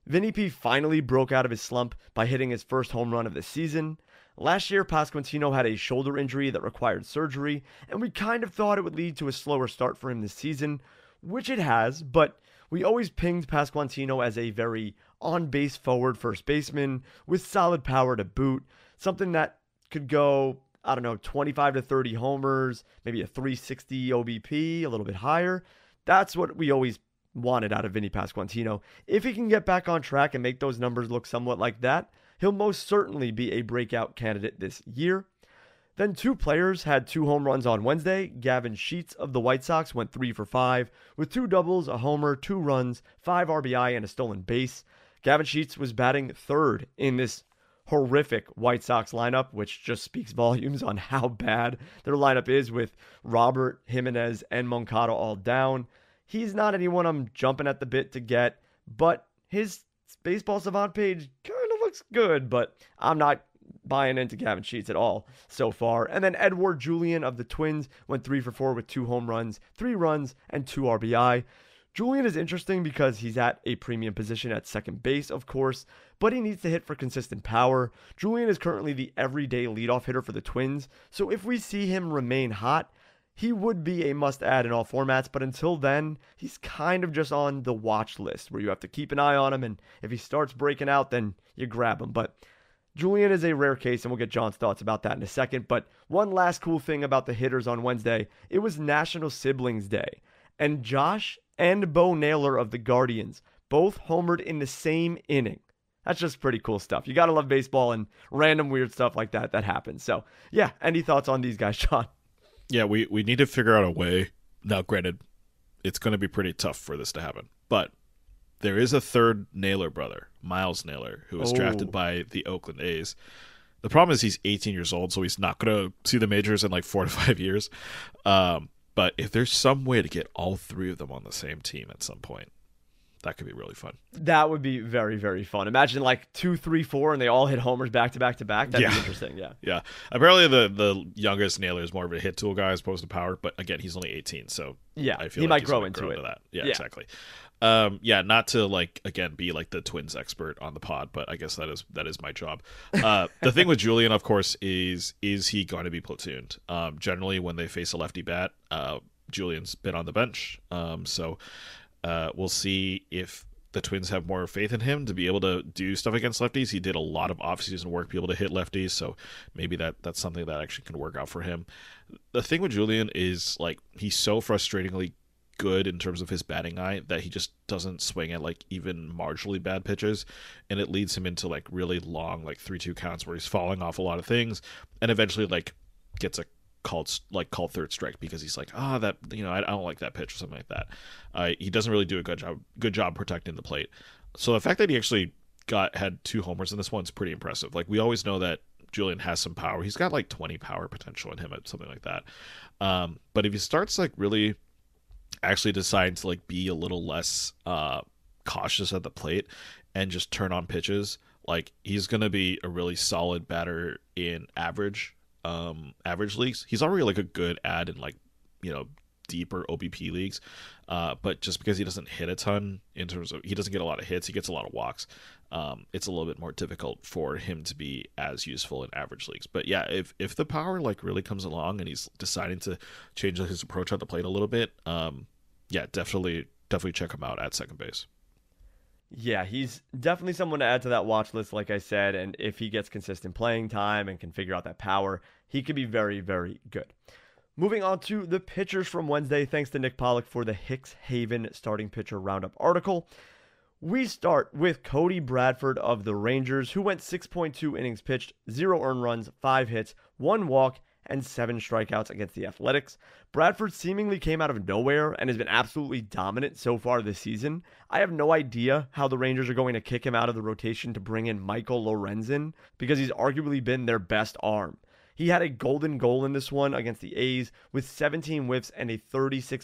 Vinny P finally broke out of his slump by hitting his first home run of the season. Last year, Pasquantino had a shoulder injury that required surgery, and we kind of thought it would lead to a slower start for him this season, which it has, but we always pinged Pasquantino as a very on-base forward first baseman with solid power to boot, something that could go, 25 to 30 homers, maybe a 360 OBP, a little bit higher. That's what we always wanted out of Vinny Pasquantino. If he can get back on track and make those numbers look somewhat like that, he'll most certainly be a breakout candidate this year. Then two players had 2 home runs on Wednesday. Gavin Sheets of the White Sox went 3 for 5 with 2 doubles, a homer, 2 runs, 5 RBI, and a stolen base. Gavin Sheets was batting third in this horrific White Sox lineup, which just speaks volumes on how bad their lineup is with Robert, Jimenez, and Moncada all down. He's not anyone I'm jumping at the bit to get, but his Baseball Savant page kind of looks good, but I'm not buying into Gavin Sheets at all so far. And then Edward Julian of the Twins went 3 for 4 with 2 home runs, 3 runs, and 2 RBI. Julian is interesting because he's at a premium position at second base, of course, but he needs to hit for consistent power. Julian is currently the everyday leadoff hitter for the Twins, so if we see him remain hot, he would be a must-add in all formats, but until then, he's kind of just on the watch list where you have to keep an eye on him, and if he starts breaking out, then you grab him. But Julian is a rare case, and we'll get John's thoughts about that in a second. But one last cool thing about the hitters on Wednesday, it was National Siblings Day, and Josh and Bo Naylor of the Guardians both homered in the same inning. That's just pretty cool stuff. You got to love baseball and random weird stuff like that happens. So, yeah, any thoughts on these guys, John? Yeah, we need to figure out a way. Now, granted, it's going to be pretty tough for this to happen, but there is a third Naylor brother, Miles Naylor, who was drafted by the Oakland A's. The problem is he's 18 years old, so he's not going to see the majors in like 4 to 5 years. But if there's some way to get all 3 of them on the same team at some point, that could be really fun. That would be very, very fun. Imagine like 2, 3, 4, and they all hit homers back to back to back. That'd be interesting. Yeah. Yeah. Apparently, the youngest Naylor is more of a hit tool guy as opposed to power. But again, he's only 18, so yeah, I feel he like might grow into that. Yeah, yeah, exactly. Not to be like the Twins expert on the pod, but I guess that is my job. The thing with Julian, of course, is he going to be platooned? Generally, when they face a lefty bat, Julian's been on the bench. So we'll see if the Twins have more faith in him to be able to do stuff against lefties. He did a lot of offseason work to be able to hit lefties, so maybe that's something that actually can work out for him. The thing with Julian is like he's so frustratingly good in terms of his batting eye that he just doesn't swing at like even marginally bad pitches, and it leads him into like really long like 3-2 counts where he's falling off a lot of things and eventually like gets a called third strike because he's like, I don't like that pitch or something like that. He doesn't really do a good job protecting the plate. So the fact that he actually had 2 homers in this one's pretty impressive. Like we always know that Julian has some power. He's got like 20 power potential in him at something like that. But if he starts like really actually decide to like be a little less cautious at the plate and just turn on pitches, like he's gonna be a really solid batter in average leagues. He's already like a good ad in like deeper OBP leagues, but just because he doesn't hit a ton in terms of he doesn't get a lot of hits, he gets a lot of walks. It's a little bit more difficult for him to be as useful in average leagues. But yeah, if the power like really comes along and he's deciding to change his approach at the plate a little bit, definitely check him out at second base. Yeah, he's definitely someone to add to that watch list, like I said, and if he gets consistent playing time and can figure out that power, he could be very, very good. Moving on to the pitchers from Wednesday, thanks to Nick Pollock for the Hicks Haven starting pitcher roundup article. We start with Cody Bradford of the Rangers, who went 6.2 innings pitched, 0 earned runs, 5 hits, 1 walk, and 7 strikeouts against the Athletics. Bradford seemingly came out of nowhere and has been absolutely dominant so far this season. I have no idea how the Rangers are going to kick him out of the rotation to bring in Michael Lorenzen because he's arguably been their best arm. He had a golden goal in this one against the A's with 17 whiffs and a 36%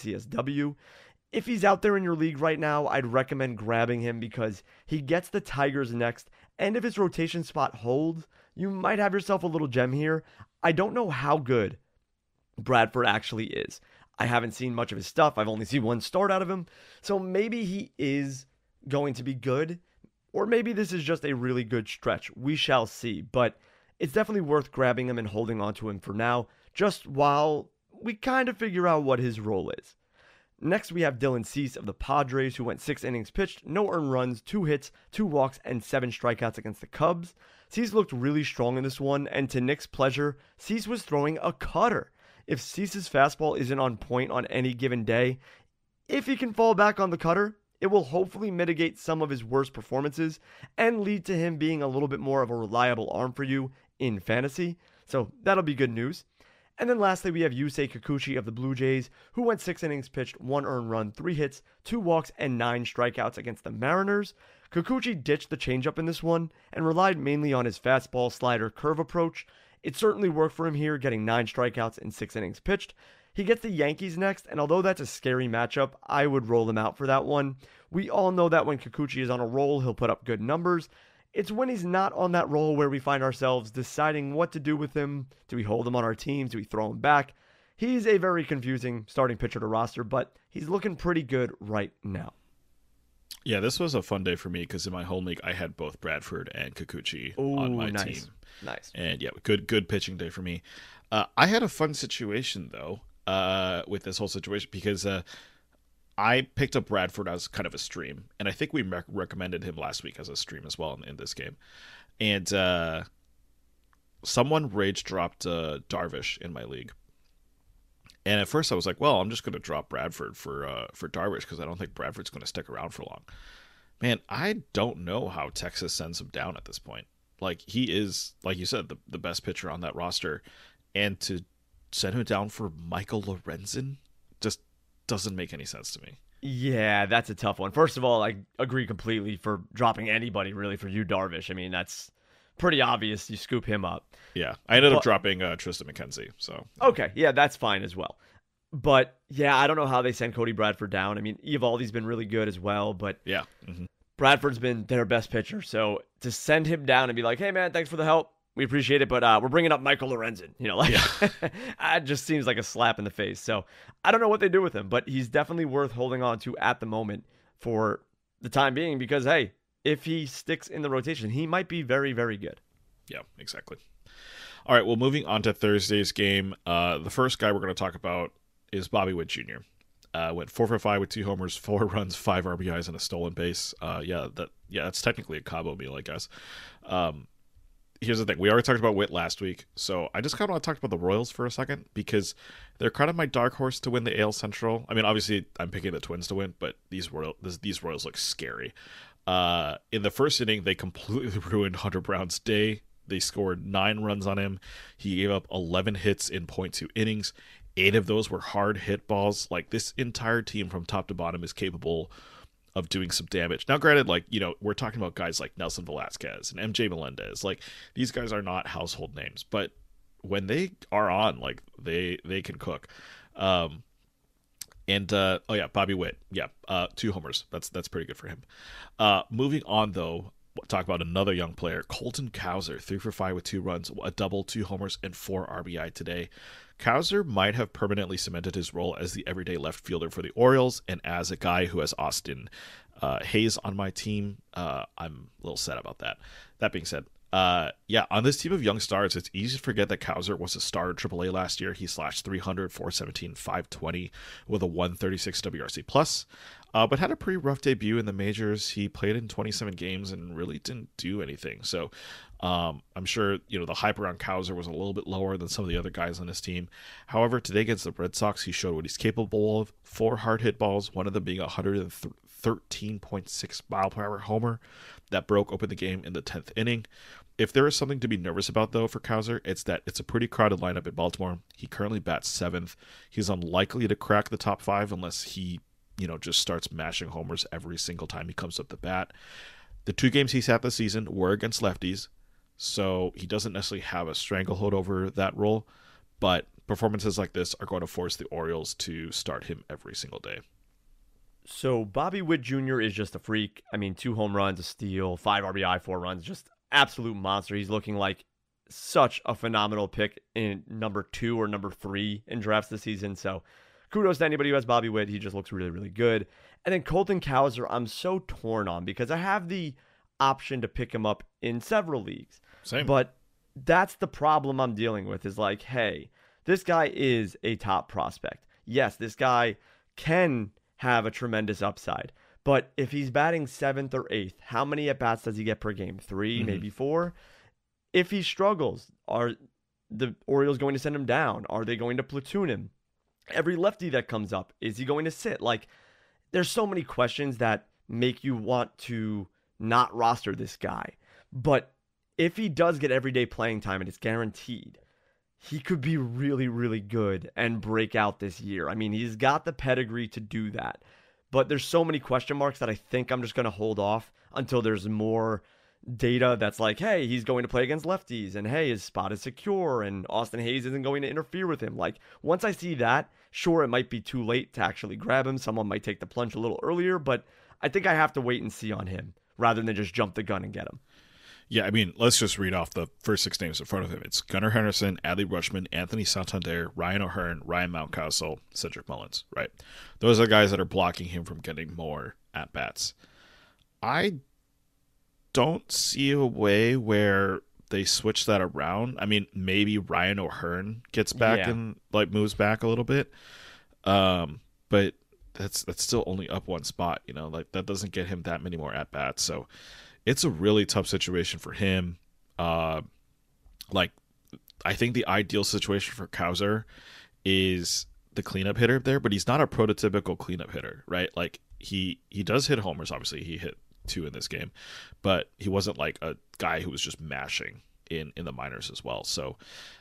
CSW. If he's out there in your league right now, I'd recommend grabbing him because he gets the Tigers next, and if his rotation spot holds, you might have yourself a little gem here. I don't know how good Bradford actually is. I haven't seen much of his stuff. I've only seen 1 start out of him. So maybe he is going to be good. Or maybe this is just a really good stretch. We shall see. But it's definitely worth grabbing him and holding on to him for now, just while we kind of figure out what his role is. Next, we have Dylan Cease of the Padres, who went 6 innings pitched, no earned runs, 2 hits, 2 walks, and 7 strikeouts against the Cubs. Cease looked really strong in this one, and to Nick's pleasure, Cease was throwing a cutter. If Cease's fastball isn't on point on any given day, if he can fall back on the cutter, it will hopefully mitigate some of his worst performances and lead to him being a little bit more of a reliable arm for you in fantasy. So that'll be good news. And then lastly, we have Yusei Kikuchi of the Blue Jays, who went 6 innings pitched, 1 earned run, 3 hits, 2 walks, and 9 strikeouts against the Mariners. Kikuchi ditched the changeup in this one and relied mainly on his fastball slider curve approach. It certainly worked for him here, getting 9 strikeouts in 6 innings pitched. He gets the Yankees next, and although that's a scary matchup, I would roll him out for that one. We all know that when Kikuchi is on a roll, he'll put up good numbers. It's when he's not on that roll where we find ourselves deciding what to do with him. Do we hold him on our teams? Do we throw him back? He's a very confusing starting pitcher to roster, but he's looking pretty good right now. Yeah, this was a fun day for me because in my home league, I had both Bradford and Kikuchi on my team. Nice. And yeah, good pitching day for me. I had a fun situation, though, with this whole situation because I picked up Bradford as kind of a stream, and I think we recommended him last week as a stream as well in this game. And someone rage dropped Darvish in my league, and at first I was like, "Well, I'm just going to drop Bradford for Darvish because I don't think Bradford's going to stick around for long." Man, I don't know how Texas sends him down at this point. Like, he is, like you said, the best pitcher on that roster, and to send him down for Michael Lorenzen just doesn't make any sense to me. Yeah, that's a tough one. First of all, I agree completely for dropping anybody really for you, Darvish. I mean, that's pretty obvious. You scoop him up. Yeah, I ended up dropping Tristan McKenzie. So okay, yeah, that's fine as well. But yeah, I don't know how they send Cody Bradford down. I mean, Eovaldi's been really good as well, but yeah, Bradford's been their best pitcher. So to send him down and be like, "Hey man, thanks for the help. We appreciate it, but we're bringing up Michael Lorenzen." It just seems like a slap in the face. So I don't know what they do with him, but he's definitely worth holding on to at the moment for the time being because, hey, if he sticks in the rotation, he might be very, very good. Yeah, exactly. All right, well, moving on to Thursday's game, the first guy we're going to talk about is Bobby Witt Jr. Went 4 for 5 with 2 homers, 4 runs, 5 RBIs, and a stolen base. That's technically a Cabo meal, I guess. Here's the thing. We already talked about Witt last week, so I just kind of want to talk about the Royals for a second because they're kind of my dark horse to win the AL Central. I mean, obviously, I'm picking the Twins to win, but these Royals look scary. In the first inning, they completely ruined Hunter Brown's day. They scored 9 runs on him. He gave up 11 hits in .2 innings. 8 of those were hard hit balls. Like, this entire team from top to bottom is capable of doing some damage. Now, granted, we're talking about guys like Nelson Velasquez and MJ Melendez. Like, these guys are not household names, but when they are on, like, they can cook. Bobby Witt. Yeah, 2 homers. That's pretty good for him. Moving on, though, talk about another young player, Colton Cowser, 3 for 5 with 2 runs, a double, 2 homers, and 4 RBI today. Cowser might have permanently cemented his role as the everyday left fielder for the Orioles, and as a guy who has Austin Hayes on my team, I'm a little sad about that. That being said, on this team of young stars, it's easy to forget that Cowser was a star in AAA last year. He slashed 300, 417, 520 with a 136 WRC plus, but had a pretty rough debut in the majors. He played in 27 games and really didn't do anything. So I'm sure the hype around Cowser was a little bit lower than some of the other guys on his team. However, today against the Red Sox, he showed what he's capable of. 4 hard hit balls, one of them being a 113.6 mile per hour homer that broke open the game in the 10th inning. If there is something to be nervous about, though, for Cowser, it's that it's a pretty crowded lineup in Baltimore. He currently bats 7th. He's unlikely to crack the top 5 unless he, just starts mashing homers every single time he comes up the bat. The 2 games he's had this season were against lefties, so he doesn't necessarily have a stranglehold over that role, but performances like this are going to force the Orioles to start him every single day. So Bobby Witt Jr. is just a freak. I mean, 2 home runs, a steal, 5 RBI, 4 runs, just absolute monster. He's looking like such a phenomenal pick in number 2 or number 3 in drafts this season. So kudos to anybody who has Bobby Witt. He just looks really, really good. And then Colton Cowser, I'm so torn on because I have the option to pick him up in several leagues. Same. But that's the problem I'm dealing with is like, hey, this guy is a top prospect. Yes, this guy can have a tremendous upside. But if he's batting 7th or 8th, how many at-bats does he get per game? 3, maybe 4? If he struggles, are the Orioles going to send him down? Are they going to platoon him? Every lefty that comes up, is he going to sit? Like, there's so many questions that make you want to not roster this guy. But if he does get everyday playing time and it's guaranteed, he could be really, really good and break out this year. I mean, he's got the pedigree to do that. But there's so many question marks that I think I'm just going to hold off until there's more data that's like, hey, he's going to play against lefties, and hey, his spot is secure, and Austin Hayes isn't going to interfere with him. Like, once I see that, sure, it might be too late to actually grab him. Someone might take the plunge a little earlier, but I think I have to wait and see on him rather than just jump the gun and get him. Yeah, I mean, let's just read off the first 6 names in front of him. It's Gunnar Henderson, Adley Rutschman, Anthony Santander, Ryan O'Hearn, Ryan Mountcastle, Cedric Mullins, right? Those are the guys that are blocking him from getting more at-bats. I don't see a way where they switch that around. I mean, maybe Ryan O'Hearn gets back and like moves back a little bit. But that's still only up 1 spot, you know, like that doesn't get him that many more at-bats. So it's a really tough situation for him. Like, I think the ideal situation for Cowser is the cleanup hitter there, but he's not a prototypical cleanup hitter, right? Like, he does hit homers, obviously. He hit 2 in this game, but he wasn't like a guy who was just mashing in the minors as well. So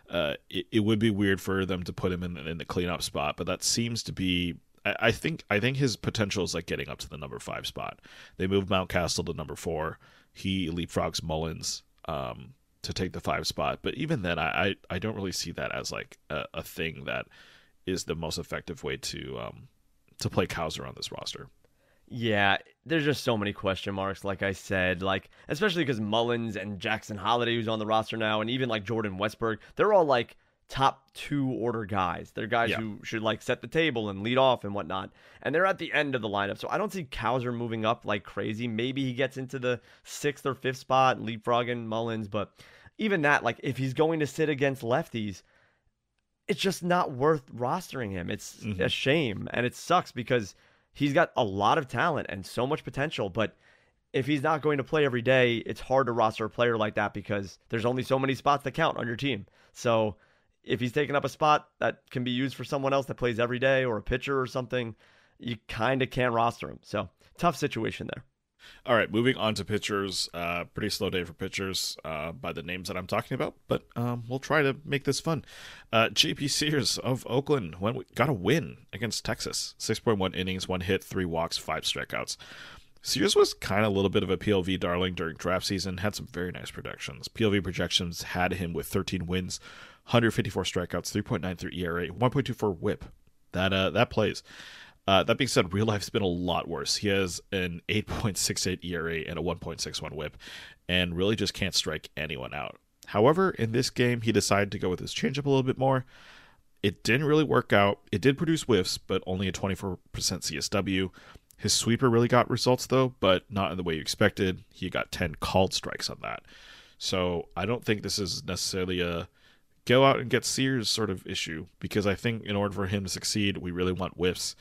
it would be weird for them to put him in the cleanup spot, but that seems to be... I think his potential is like getting up to the number 5 spot. They moved Mountcastle to number 4. He leapfrogs Mullins to take the 5 spot. But even then, I don't really see that as like a thing that is the most effective way to play Cowser on this roster. Yeah, there's just so many question marks, like I said, like especially because Mullins and Jackson Holliday, who's on the roster now, and even like Jordan Westburg, they're all like top 2 order guys. They're guys who should like set the table and lead off and whatnot. And they're at the end of the lineup. So I don't see Cowser moving up like crazy. Maybe he gets into the 6th or 5th spot, leapfrogging Mullins. But even that, like if he's going to sit against lefties, it's just not worth rostering him. It's a shame. And it sucks because he's got a lot of talent and so much potential. But if he's not going to play every day, it's hard to roster a player like that because there's only so many spots that count on your team. So if he's taking up a spot that can be used for someone else that plays every day or a pitcher or something, you kind of can't roster him. So tough situation there. All right, moving on to pitchers. Pretty slow day for pitchers by the names that I'm talking about, but we'll try to make this fun. JP Sears of Oakland got a win against Texas. 6.1 innings, 1 hit, 3 walks, 5 strikeouts. Sears was kind of a little bit of a PLV darling during draft season, had some very nice projections. PLV projections had him with 13 wins, 154 strikeouts, 3.93 ERA, 1.24 WHIP. That plays. That being said, real life's been a lot worse. He has an 8.68 ERA and a 1.61 WHIP, and really just can't strike anyone out. However, in this game, he decided to go with his changeup a little bit more. It didn't really work out. It did produce whiffs, but only a 24% CSW. His sweeper really got results, though, but not in the way you expected. He got 10 called strikes on that. So I don't think this is necessarily a go out and get Sears sort of issue, because I think in order for him to succeed, we really want whiffs.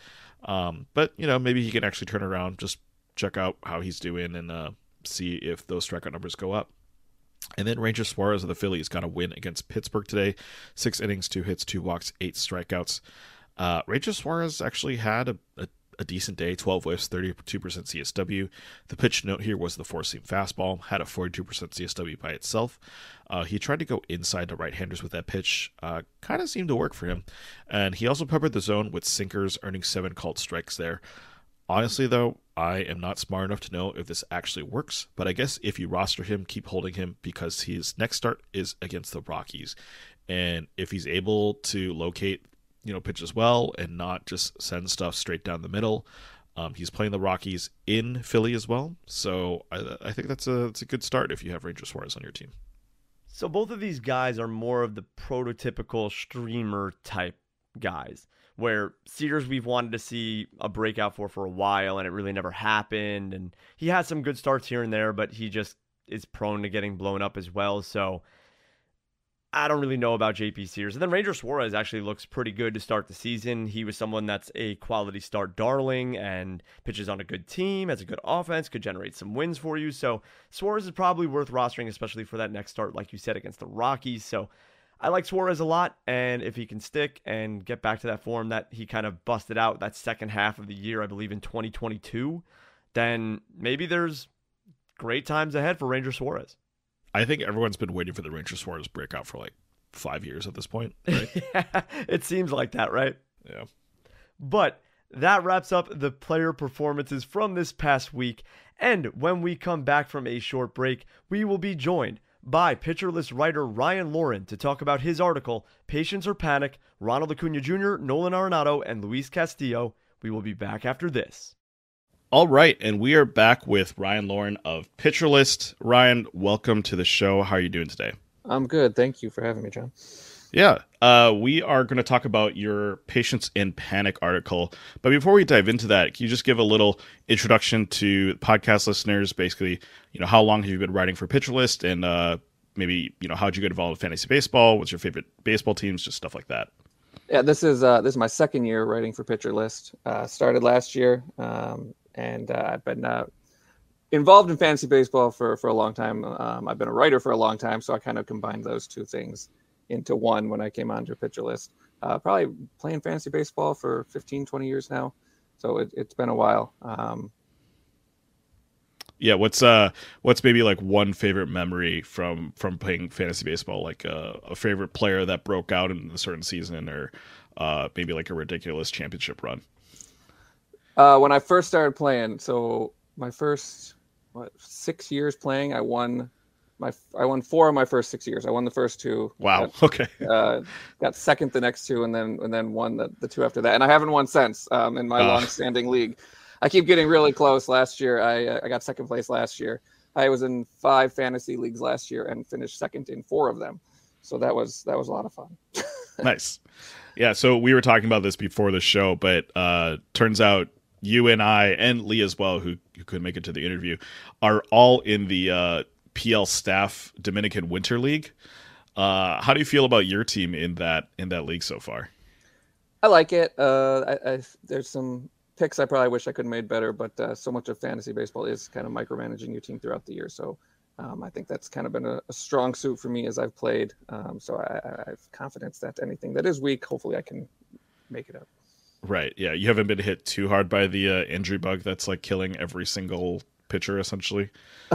But, you know, maybe he can actually turn around, just check out how he's doing and see if those strikeout numbers go up. And then Ranger Suarez of the Phillies got a win against Pittsburgh today. 6 innings, 2 hits, 2 walks, 8 strikeouts. Ranger Suarez actually had a decent day, 12 whiffs, 32% CSW. The pitch note here was the 4-seam fastball, had a 42% CSW by itself. He tried to go inside to right-handers with that pitch, kind of seemed to work for him. And he also peppered the zone with sinkers, earning 7 called strikes there. Honestly, though, I am not smart enough to know if this actually works, but I guess if you roster him, keep holding him, because his next start is against the Rockies. And if he's able to locate, pitches well and not just send stuff straight down the middle, he's playing the Rockies in Philly as well. So I think that's a good start if you have Ranger Suarez on your team. So both of these guys are more of the prototypical streamer type guys, where Sears we've wanted to see a breakout for a while, and it really never happened. And he has some good starts here and there, but he just is prone to getting blown up as well. So I don't really know about JP Sears. And then Ranger Suarez actually looks pretty good to start the season. He was someone that's a quality start darling and pitches on a good team, has a good offense, could generate some wins for you. So Suarez is probably worth rostering, especially for that next start, like you said, against the Rockies. So I like Suarez a lot, and if he can stick and get back to that form that he kind of busted out that second half of the year, I believe in 2022, then maybe there's great times ahead for Ranger Suarez. I think everyone's been waiting for the Ranger Suarez breakout for like 5 years at this point, right? Yeah, it seems like that, right? Yeah. But that wraps up the player performances from this past week. And when we come back from a short break, we will be joined by Pitcher List writer Ryan Lauren to talk about his article, Patience or Panic, Ronald Acuna Jr., Nolan Arenado, and Luis Castillo. We will be back after this. All right, and we are back with Ryan Lauren of Pitcher List. Ryan, welcome to the show. How are you doing today? I'm good. Thank you for having me, John. Yeah, we are going to talk about your Patience and Panic article. But before we dive into that, can you just give a little introduction to podcast listeners? Basically, how long have you been writing for Pitcher List, and maybe how'd you get involved with fantasy baseball? What's your favorite baseball teams? Just stuff like that. Yeah, this is my second year writing for Pitcher List. Started last year, and I've been involved in fantasy baseball for a long time. I've been a writer for a long time, so I kind of combined those two things into one when I came onto Pitcher List. Probably playing fantasy baseball for 15, 20 years now. So it's been a while. Yeah, what's maybe like one favorite memory from playing fantasy baseball, like a favorite player that broke out in a certain season, or maybe like a ridiculous championship run? When I first started playing, so my first 6 years playing, I won 4 of my first 6 years. I won the first 2. Wow. Okay. Got second the next 2, and then won the 2 after that. And I haven't won since in my long-standing league. I keep getting really close. Last year, I got second place last year. I was in 5 fantasy leagues last year and finished second in 4 of them. So that was a lot of fun. Nice. Yeah. So we were talking about this before the show, but turns out you and I and Lee as well, who couldn't make it to the interview, are all in the PL Staff Dominican Winter League. How do you feel about your team in that league so far? I like it. There's some picks I probably wish I could have made better, but so much of fantasy baseball is kind of micromanaging your team throughout the year. So I think that's kind of been a strong suit for me as I've played. So I have confidence that anything that is weak, hopefully I can make it up. Right. Yeah. You haven't been hit too hard by the injury bug that's like killing every single pitcher essentially.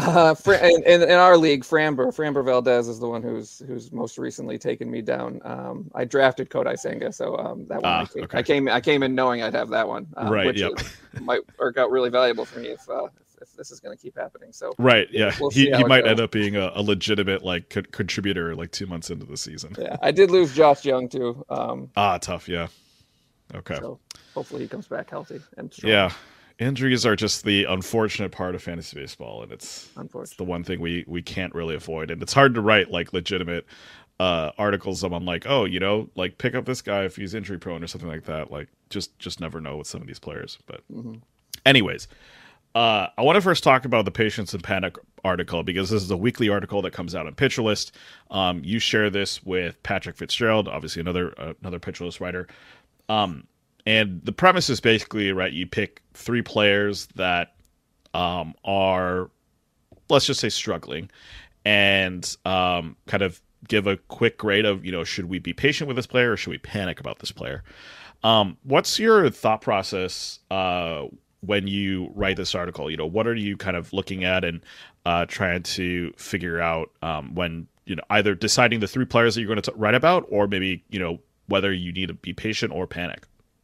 In our league, Framber Valdez is the one who's most recently taken me down. I drafted Kodai Senga, so that one I came in knowing I'd have that one, right? Which might work out really valuable for me if this is going to keep happening. So right, yeah, he might end up being a legitimate like contributor like 2 months into the season. Yeah, I did lose Josh Young too. Tough, yeah. Okay. So hopefully he comes back healthy and strong. Yeah. Injuries are just the unfortunate part of fantasy baseball, and it's the one thing we can't really avoid. And it's hard to write like legitimate articles on like, like pick up this guy if he's injury prone or something like that. Like just never know with some of these players. But anyways, I want to first talk about the Patience and Panic article, because this is a weekly article that comes out on Pitcher List. You share this with Patrick Fitzgerald, obviously another Pitcher List writer. And the premise is basically, right, you pick 3 players that are, let's just say, struggling, and kind of give a quick grade of, should we be patient with this player or should we panic about this player? What's your thought process when you write this article? What are you kind of looking at and trying to figure out when, either deciding the 3 players that you're going to write about, or maybe, whether you need to be patient or panic?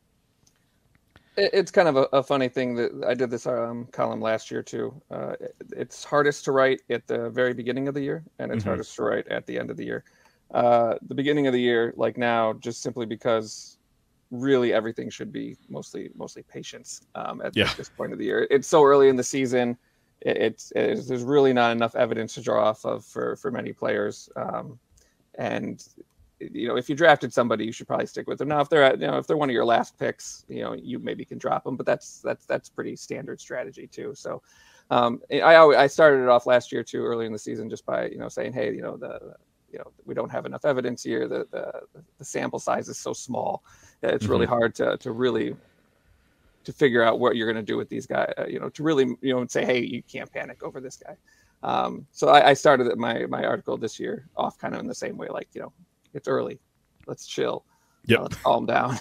It's kind of a funny thing that I did this column last year too. It's hardest to write at the very beginning of the year, and it's hardest to write at the end of the year. The beginning of the year, like now, just simply because really everything should be mostly patience at this point of the year. It's so early in the season. There's really not enough evidence to draw off of for many players, and if you drafted somebody, you should probably stick with them. Now, if they're one of your last picks, you maybe can drop them, but that's pretty standard strategy too. So, I started it off last year too, early in the season, just by saying, hey, we don't have enough evidence here. The sample size is so small that it's really hard to figure out what you're going to do with these guys. To really say, hey, you can't panic over this guy. So I started my article this year off kind of in the same way, like, it's early, let's chill, let's calm down.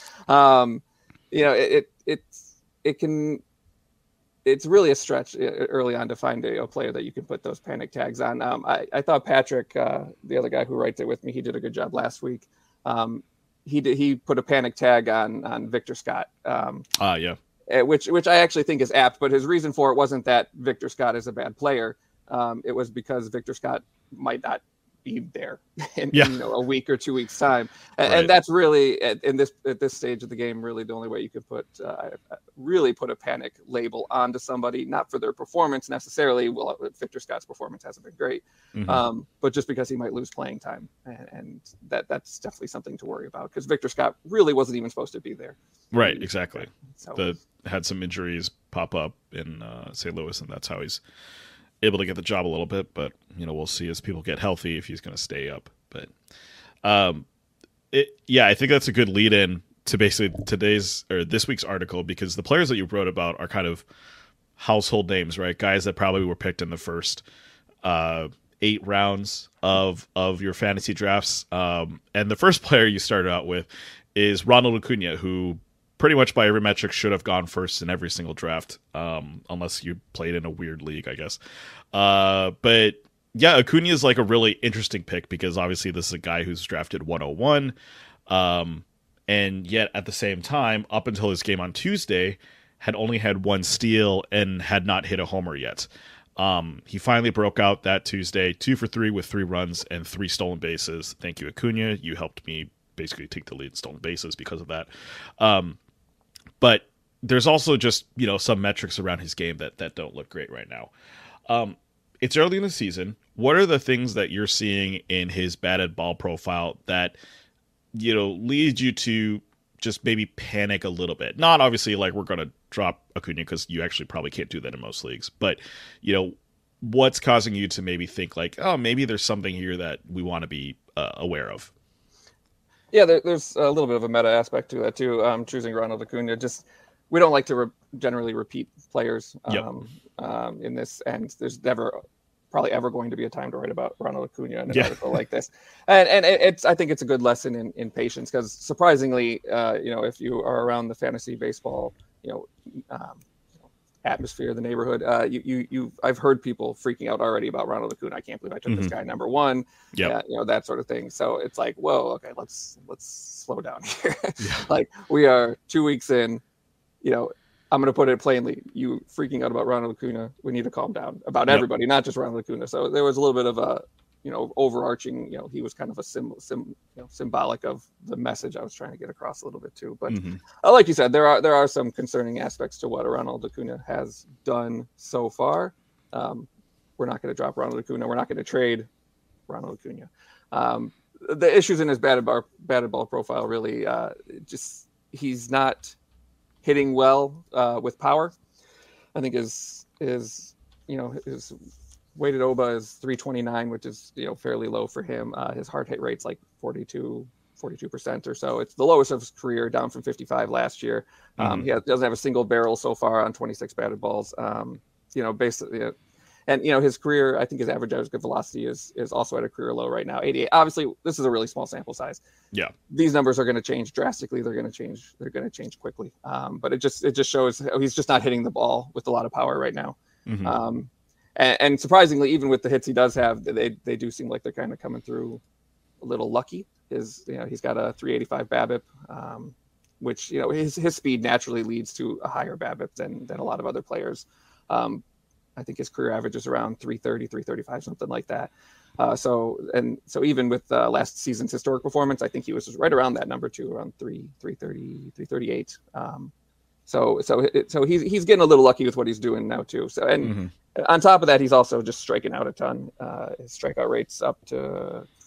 It's really a stretch early on to find a player that you can put those panic tags on. I thought Patrick, the other guy who writes it with me, he did a good job last week. He put a panic tag on Victor Scott. Which I actually think is apt, but his reason for it wasn't that Victor Scott is a bad player. It was because Victor Scott might not be there in a week or 2 weeks time, and that's really at this stage of the game really the only way you could put a panic label onto somebody, not for their performance necessarily. Well, Victor Scott's performance hasn't been great, but just because he might lose playing time, and that's definitely something to worry about, because Victor Scott really wasn't even supposed to be there. Right, exactly. So had some injuries pop up in St. Louis, and that's how he's able to get the job a little bit, but we'll see as people get healthy if he's going to stay up. But I think that's a good lead in to basically this week's article, because the players that you wrote about are kind of household names, right? Guys that probably were picked in the first 8 rounds of your fantasy drafts. And the first player you started out with is Ronald Acuna, who pretty much by every metric should have gone first in every single draft, unless you played in a weird league, I guess. But yeah, Acuna is like a really interesting pick, because obviously this is a guy who's drafted 101. And yet at the same time, up until his game on Tuesday, had only had 1 steal and had not hit a homer yet. He finally broke out that Tuesday, 2 for 3 with 3 runs and 3 stolen bases. Thank you, Acuna. You helped me basically take the lead in stolen bases because of that. But there's also just, some metrics around his game that don't look great right now. It's early in the season. What are the things that you're seeing in his batted ball profile that, leads you to just maybe panic a little bit? Not obviously like we're going to drop Acuna, because you actually probably can't do that in most leagues. But, what's causing you to maybe think like, oh, maybe there's something here that we want to be aware of? Yeah, there's a little bit of a meta aspect to that too. Choosing Ronald Acuna, we don't like to generally repeat players in this, and there's probably ever going to be a time to write about Ronald Acuna in an article like this. And I think it's a good lesson in patience, because surprisingly, if you are around the fantasy baseball, atmosphere, the neighborhood, I've heard people freaking out already about Ronald Acuna. I can't believe I took this guy number 1. That sort of thing. So it's like, whoa, okay, let's slow down here. Like, we are 2 weeks in, I'm going to put it plainly, you freaking out about Ronald Acuna, we need to calm down about everybody, not just Ronald Acuna. So there was a little bit of a, overarching, he was kind of a symbolic of the message I was trying to get across a little bit too. But like you said, there are some concerning aspects to what Ronald Acuna has done so far. We're not going to drop Ronald Acuna. We're not going to trade Ronald Acuna. The issues in his batted ball profile really, he's not hitting well with power. I think his weighted OBA is 329, which is fairly low for him. His hard hit rate's like 42% or so. It's the lowest of his career, down from 55 last year. He doesn't have a single barrel so far on 26 batted balls. Basically, and his career, I think his average exit velocity is also at a career low right now, 88. Obviously, this is a really small sample size. Yeah, these numbers are going to change drastically. They're going to change quickly. But it just shows he's just not hitting the ball with a lot of power right now. And surprisingly, even with the hits he does have, they do seem like they're kind of coming through a little lucky. He's got a 385 BABIP, which his speed naturally leads to a higher BABIP than a lot of other players. I think his career average is around 330, 335, something like that. So even with last season's historic performance, I think he was right around that number too, around 330, 338. So he's getting a little lucky with what he's doing now too. So on top of that, he's also just striking out a ton. His strikeout rate's up to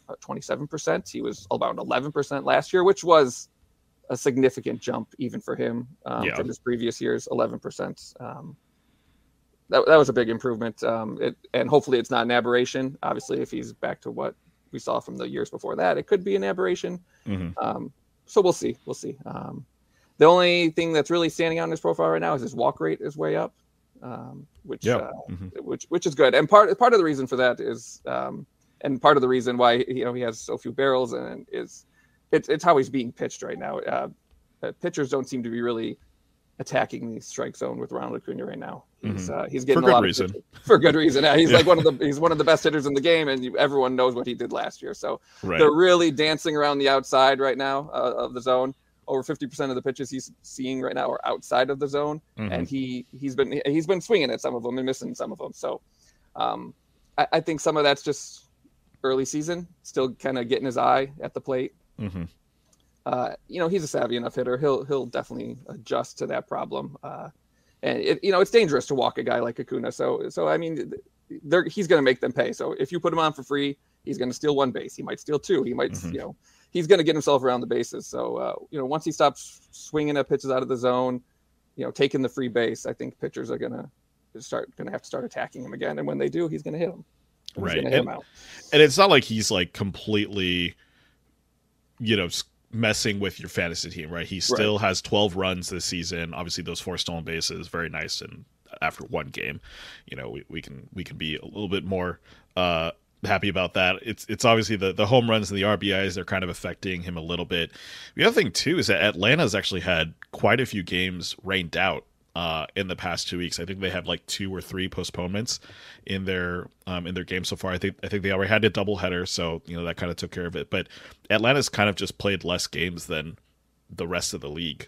27%. He was about 11% last year, which was a significant jump even for him from his previous years, 11%. That was a big improvement. And hopefully it's not an aberration. Obviously, if he's back to what we saw from the years before that, it could be an aberration. So we'll see. The only thing that's really standing out in his profile right now is his walk rate is way up, which is good. And part of the reason for that is, and part of the reason why he has so few barrels and it's how he's being pitched right now. Pitchers don't seem to be really attacking the strike zone with Ronald Acuna right now. He's getting for a lot reason. of pitches. For good reason. He's like one of the best hitters in the game, and everyone knows what he did last year. So they're really dancing around the outside right now of the zone. Over 50% of the pitches he's seeing right now are outside of the zone, and he's been swinging at some of them and missing some of them. So I think some of that's just early season, still kind of getting his eye at the plate. He's a savvy enough hitter. He'll definitely adjust to that problem. And it's dangerous to walk a guy like Acuna. So I mean, he's going to make them pay. So if you put him on for free, he's going to steal one base. He might steal two. He might, he's going to get himself around the bases. So once he stops swinging at pitches out of the zone, taking the free base, I think pitchers are going to have to start attacking him again. And when they do, he's going to hit him. Right. And it's not like he's like completely, messing with your fantasy team, right? He still has 12 runs this season. Obviously, those 4 stolen bases, very nice. And after one game, we can be a little bit more happy about that. It's obviously the home runs and the RBIs, they're kind of affecting him a little bit. The other thing too is that Atlanta's actually had quite a few games rained out in the past 2 weeks. I think they had like 2 or 3 postponements in their game so far. I think they already had a doubleheader, so that kind of took care of it. But Atlanta's kind of just played less games than the rest of the league.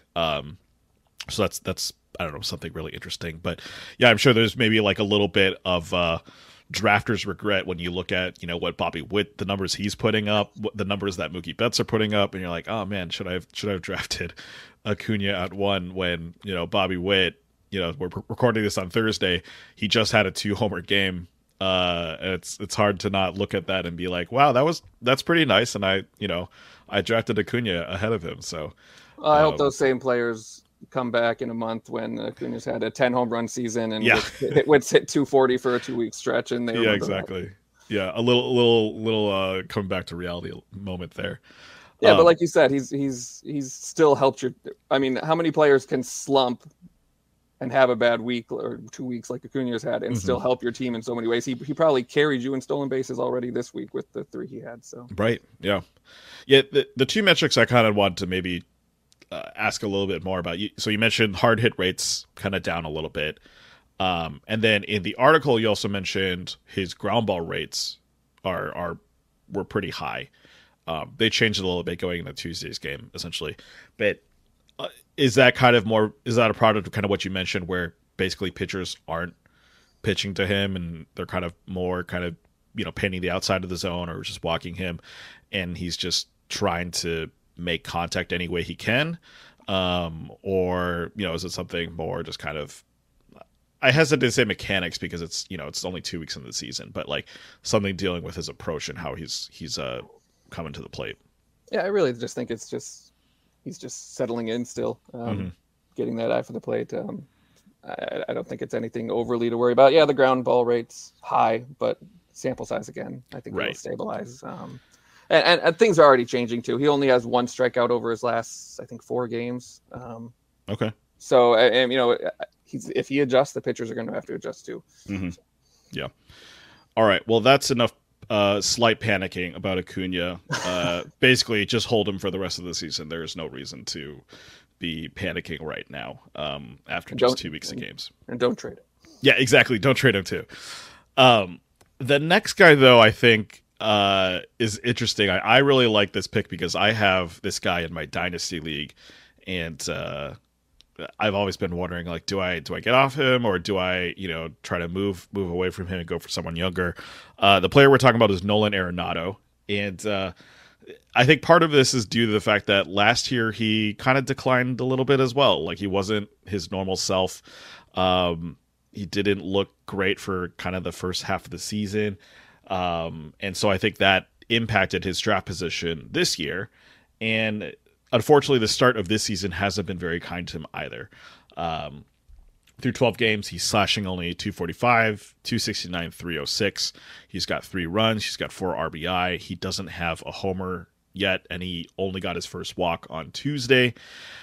So that's I don't know, something really interesting. But yeah, I'm sure there's maybe like a little bit of drafters regret when you look at what Bobby Witt, the numbers he's putting up, the numbers that Mookie Betts are putting up, and you're like, oh man, should I have drafted Acuna at 1 when Bobby Witt, we're recording this on Thursday, he just had a 2-homer game. It's hard to not look at that and be like, wow, that's pretty nice, and I drafted Acuna ahead of him. So I hope those same players come back in a month when Acuna's had a 10 home run season and Witt's hit 240 for a 2-week stretch, and they exactly that. Yeah, a little coming back to reality moment there. Yeah, but like you said, he's still helped your. I mean, how many players can slump and have a bad week or 2 weeks like Acuna's had and still help your team in so many ways? He probably carried you in stolen bases already this week with the 3 he had. So right, yeah. The 2 metrics I kind of want to maybe ask a little bit more about. So you mentioned hard hit rates kind of down a little bit, and then in the article you also mentioned his ground ball rates were pretty high. They changed it a little bit going into Tuesday's game, essentially. But is that a product of kind of what you mentioned, where basically pitchers aren't pitching to him and they're kind of more painting the outside of the zone or just walking him, and he's just trying to make contact any way he can, or is it something more just kind of, I hesitate to say mechanics because it's only 2 weeks into the season, but like something dealing with his approach and how he's coming to the plate? Yeah, I really just think he's just settling in still, getting that eye for the plate. I don't think it's anything overly to worry about. Yeah, the ground ball rate's high, but sample size again, I think it'll stabilize. And things are already changing too. He only has 1 strikeout over his last, I think, 4 games. Okay. So, if he adjusts, the pitchers are going to have to adjust too. Yeah. All right. Well, that's enough slight panicking about Acuna. Basically, just hold him for the rest of the season. There is no reason to be panicking right now after just 2 weeks of games. And don't trade him. Yeah, exactly. Don't trade him too. The next guy, though, I think is interesting. I really like this pick because I have this guy in my dynasty league, and I've always been wondering, like, do I get off him, or do I try to move away from him and go for someone younger? The player we're talking about is Nolan Arenado, and I think part of this is due to the fact that last year he kind of declined a little bit as well. Like, he wasn't his normal self. He didn't look great for kind of the first half of the season. And so I think that impacted his draft position this year. And unfortunately, the start of this season hasn't been very kind to him either. Through 12 games, he's slashing only 245, 269, 306. He's got 3 runs. He's got 4 RBI. He doesn't have a homer yet, and he only got his first walk on Tuesday.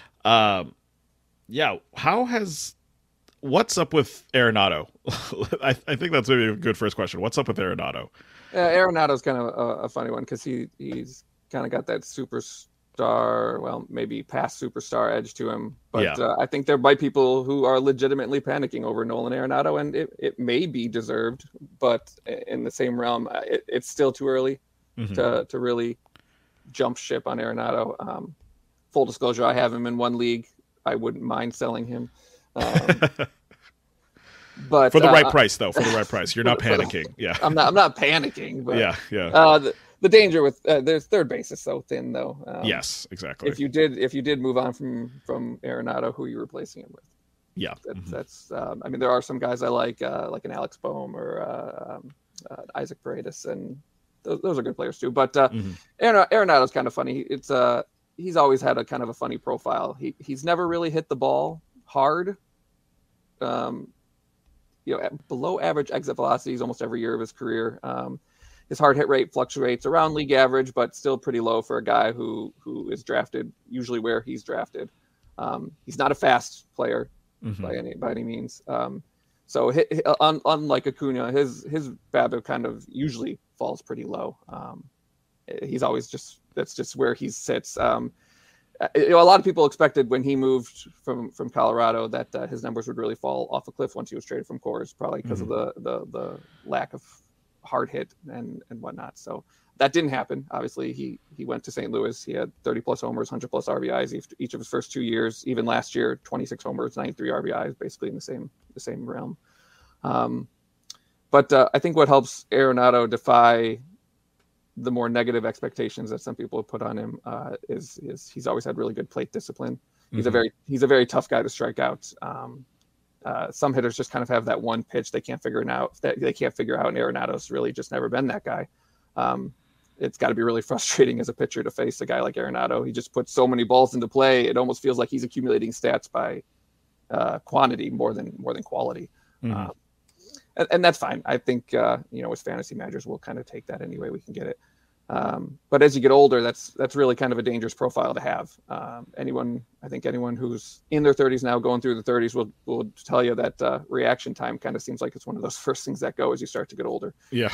What's up with Arenado? I think that's maybe a good first question. What's up with Arenado? Arenado's kind of a funny one because he's kind of got that superstar, well, maybe past superstar edge to him. But I think there might be people who are legitimately panicking over Nolan Arenado, and it may be deserved. But in the same realm, it's still too early to really jump ship on Arenado. Full disclosure, I have him in one league. I wouldn't mind selling him. But for the right price, though, for the right price, you're not panicking. Yeah, I'm not panicking. But the danger with there's third base is so thin, though. Yes, exactly. If you did move on from Arenado, who are you replacing him with? Yeah, that's. I mean, there are some guys I like an Alex Bohm or Isaac Paredes, and those are good players too. But Arenado's kind of funny. He's always had a kind of a funny profile. He's never really hit the ball hard. Below average exit velocities almost every year of his career. His hard hit rate fluctuates around league average, but still pretty low for a guy who is drafted usually where he's drafted. He's not a fast player by any means. So unlike Acuna, his BABIP kind of usually falls pretty low. He's always that's just where he sits. A lot of people expected when he moved from Colorado that his numbers would really fall off a cliff once he was traded from Coors, probably because of the lack of hard hit and whatnot. So that didn't happen. Obviously, he went to St. Louis. He had 30 plus homers, 100 plus RBIs each of his first 2 years. Even last year, 26 homers, 93 RBIs, basically in the same realm. But I think what helps Arenado defy the more negative expectations that some people have put on him is he's always had really good plate discipline. He's a very tough guy to strike out. Some hitters just kind of have that one pitch they can't figure it out. That they can't figure out, and Arenado's really just never been that guy. It's got to be really frustrating as a pitcher to face a guy like Arenado. He just puts so many balls into play. It almost feels like he's accumulating stats by quantity more than quality. And that's fine. I think, as fantasy managers, we'll kind of take that any way we can get it. But as you get older, that's really kind of a dangerous profile to have. Anyone who's in their 30s now, going through the 30s, will tell you that reaction time kind of seems like it's one of those first things that go as you start to get older. Yeah.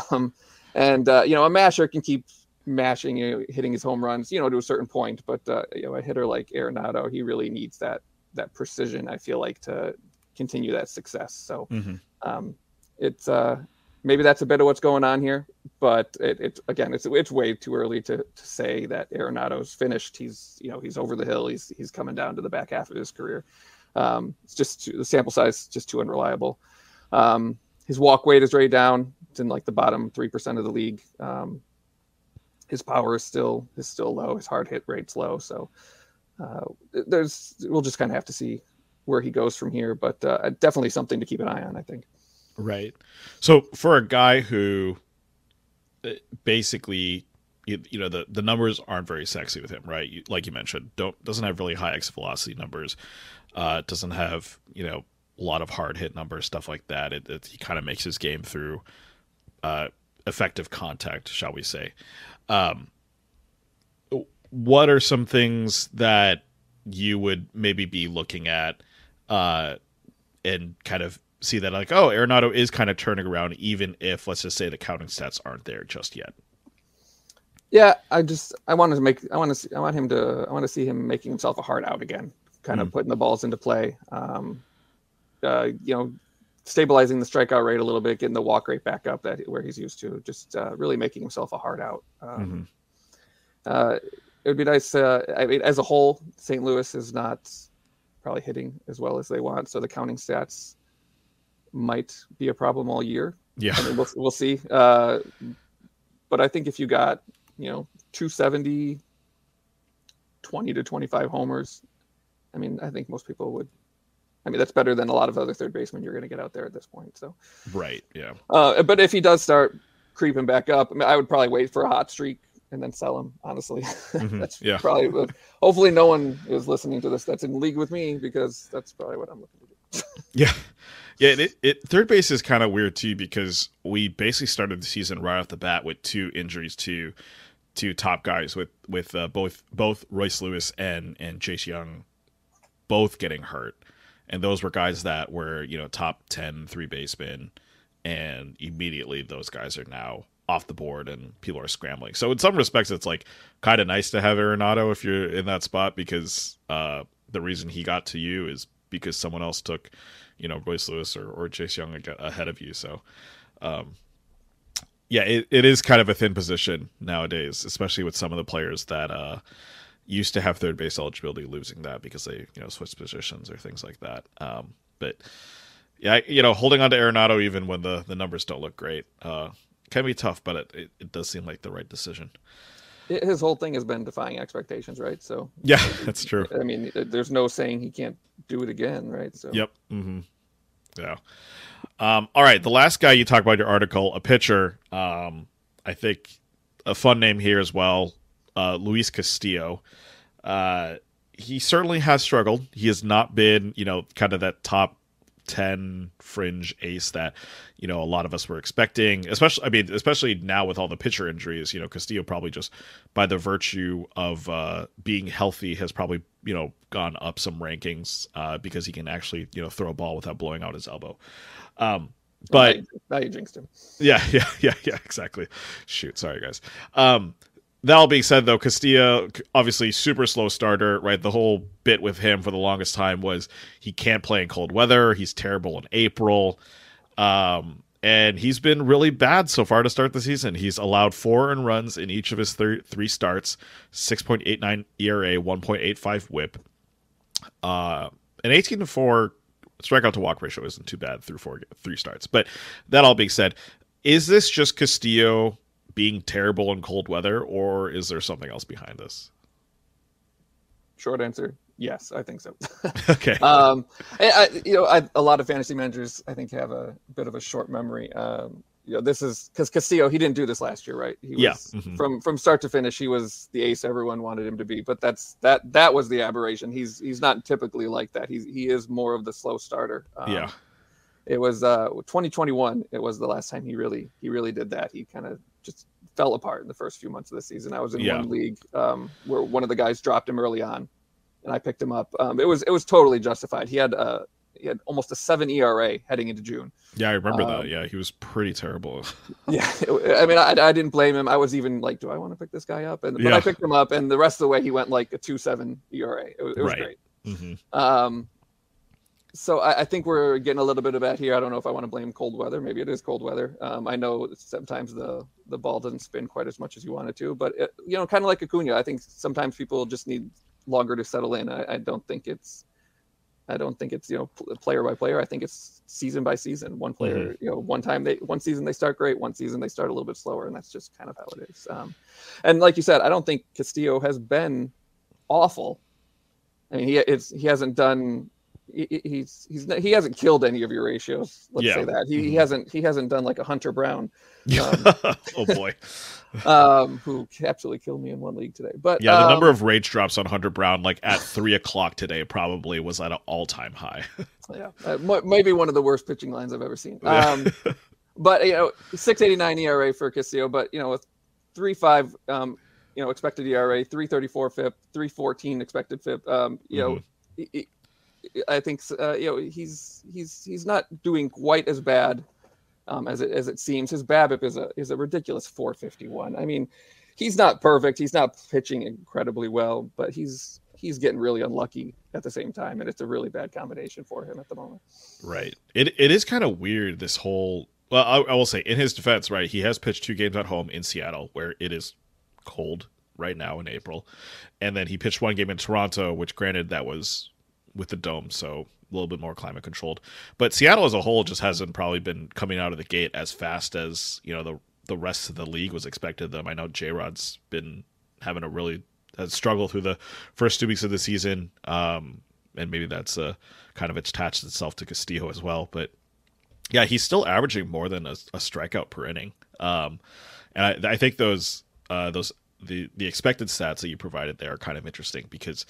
A masher can keep mashing, hitting his home runs, to a certain point. But a hitter like Arenado, he really needs that precision, I feel like, to continue that success. So it's maybe that's a bit of what's going on here, but it's way too early to say that Arenado's finished. He's over the hill. He's coming down to the back half of his career. It's just the sample size is just too unreliable. His walk weight is way down. It's in like the bottom 3% of the league. His power is still low. His hard hit rate's low. So we'll just kind of have to see where he goes from here, but definitely something to keep an eye on, I think. Right. So for a guy who basically, the numbers aren't very sexy with him, right? Like you mentioned, doesn't have really high exit velocity numbers, doesn't have, a lot of hard hit numbers, stuff like that. He kind of makes his game through effective contact, shall we say. What are some things that you would maybe be looking at and kind of see that like, oh, Arenado is kind of turning around, even if, let's just say, the counting stats aren't there just yet? Yeah, I want to see him making himself a hard out again, kind of putting the balls into play. Stabilizing the strikeout rate a little bit, getting the walk rate back up where he's used to, just really making himself a hard out. It would be nice. As a whole, St. Louis is not probably hitting as well as they want, so the counting stats might be a problem all year. Yeah, I mean, we'll see. But I think if you got 270, 20 to 25 homers, I mean, I think most people would. I mean, that's better than a lot of other third basemen you're going to get out there at this point. So, right, yeah. But if he does start creeping back up. I mean, I would probably wait for a hot streak and then sell him, honestly. That's probably, hopefully no one is listening to this that's in league with me, because that's probably what I'm looking to do. Yeah, third base is kind of weird too, because we basically started the season right off the bat with 2 injuries to top guys, with both Royce Lewis and Chase Young both getting hurt, and those were guys that were top 10 3 basemen, and immediately those guys are now off the board and people are scrambling. So in some respects, it's like kind of nice to have Arenado if you're in that spot, because the reason he got to you is because someone else took Royce Lewis or Chase Young ahead of you. So it is kind of a thin position nowadays, especially with some of the players that used to have third base eligibility losing that because they switched positions or things like that. But yeah, holding on to Arenado even when the numbers don't look great can be tough, but it does seem like the right decision. His whole thing has been defying expectations, right? So yeah, that's true. I mean, there's no saying he can't do it again, right? So yep. Mm-hmm. Yeah. All right, the last guy you talk about in your article, a pitcher. I think a fun name here as well, Luis Castillo. He certainly has struggled. He has not been, kind of that top 10 fringe ace that a lot of us were expecting, especially now with all the pitcher injuries. Castillo probably just by the virtue of being healthy has probably gone up some rankings because he can actually throw a ball without blowing out his elbow. But now you jinxed him. Yeah, exactly. Shoot, sorry guys. That all being said, though, Castillo, obviously super slow starter, right? The whole bit with him for the longest time was he can't play in cold weather. He's terrible in April. And he's been really bad so far to start the season. He's allowed 4 earned runs in each of his 3 starts, 6.89 ERA, 1.85 whip. An 18-4 strikeout to walk ratio isn't too bad through 3 starts. But that all being said, is this just Castillo being terrible in cold weather, or is there something else behind this? Short answer, yes, I think so. Okay. A lot of fantasy managers, I think, have a bit of a short memory. This is because Castillo, he didn't do this last year, right? He was, from start to finish, he was the ace everyone wanted him to be. But that was the aberration. He's not typically like that. He is more of the slow starter. It was 2021. It was the last time he really did that. He kind of just fell apart in the first few months of the season. I was in one league where one of the guys dropped him early on, and I picked him up. It was totally justified. He had almost a 7 ERA heading into June. Yeah, I remember that. Yeah, he was pretty terrible. I didn't blame him. I was even like, do I want to pick this guy up? But I picked him up, and the rest of the way he went like a 2.7 ERA. It was great. Mm-hmm. So I think we're getting a little bit of that here. I don't know if I want to blame cold weather. Maybe it is cold weather. I know sometimes the ball doesn't spin quite as much as you want it to, but kind of like Acuna, I think sometimes people just need longer to settle in. I don't think it's player by player. I think it's season by season. One player, one season they start great, one season they start a little bit slower, and that's just kind of how it is. And like you said, I don't think Castillo has been awful. I mean, he hasn't done. He hasn't killed any of your ratios. Let's say that he hasn't done like a Hunter Brown. Oh boy. Who absolutely killed me in one league today. But the number of rage drops on Hunter Brown, like at 3:00 today, probably was at an all-time high. Maybe one of the worst pitching lines I've ever seen. But 6.89 ERA for Castillo, but with 3.5 expected ERA, 3.34 FIP, 3.14 expected FIP. I think he's not doing quite as bad as it seems. His BABIP is a ridiculous 4.51. I mean, he's not perfect. He's not pitching incredibly well, but he's getting really unlucky at the same time, and it's a really bad combination for him at the moment. Right. It is kind of weird, this whole. Well, I will say, in his defense, right, he has pitched 2 games at home in Seattle, where it is cold right now in April, and then he pitched 1 game in Toronto, which, granted, that was with the dome, so a little bit more climate controlled. But Seattle as a whole just hasn't probably been coming out of the gate as fast as the rest of the league was expected them. I know J-Rod's been having has struggled through the first 2 weeks of the season, and maybe that's kind of attached itself to Castillo as well. But yeah, he's still averaging more than a strikeout per inning. And I think the expected stats that you provided there are kind of interesting because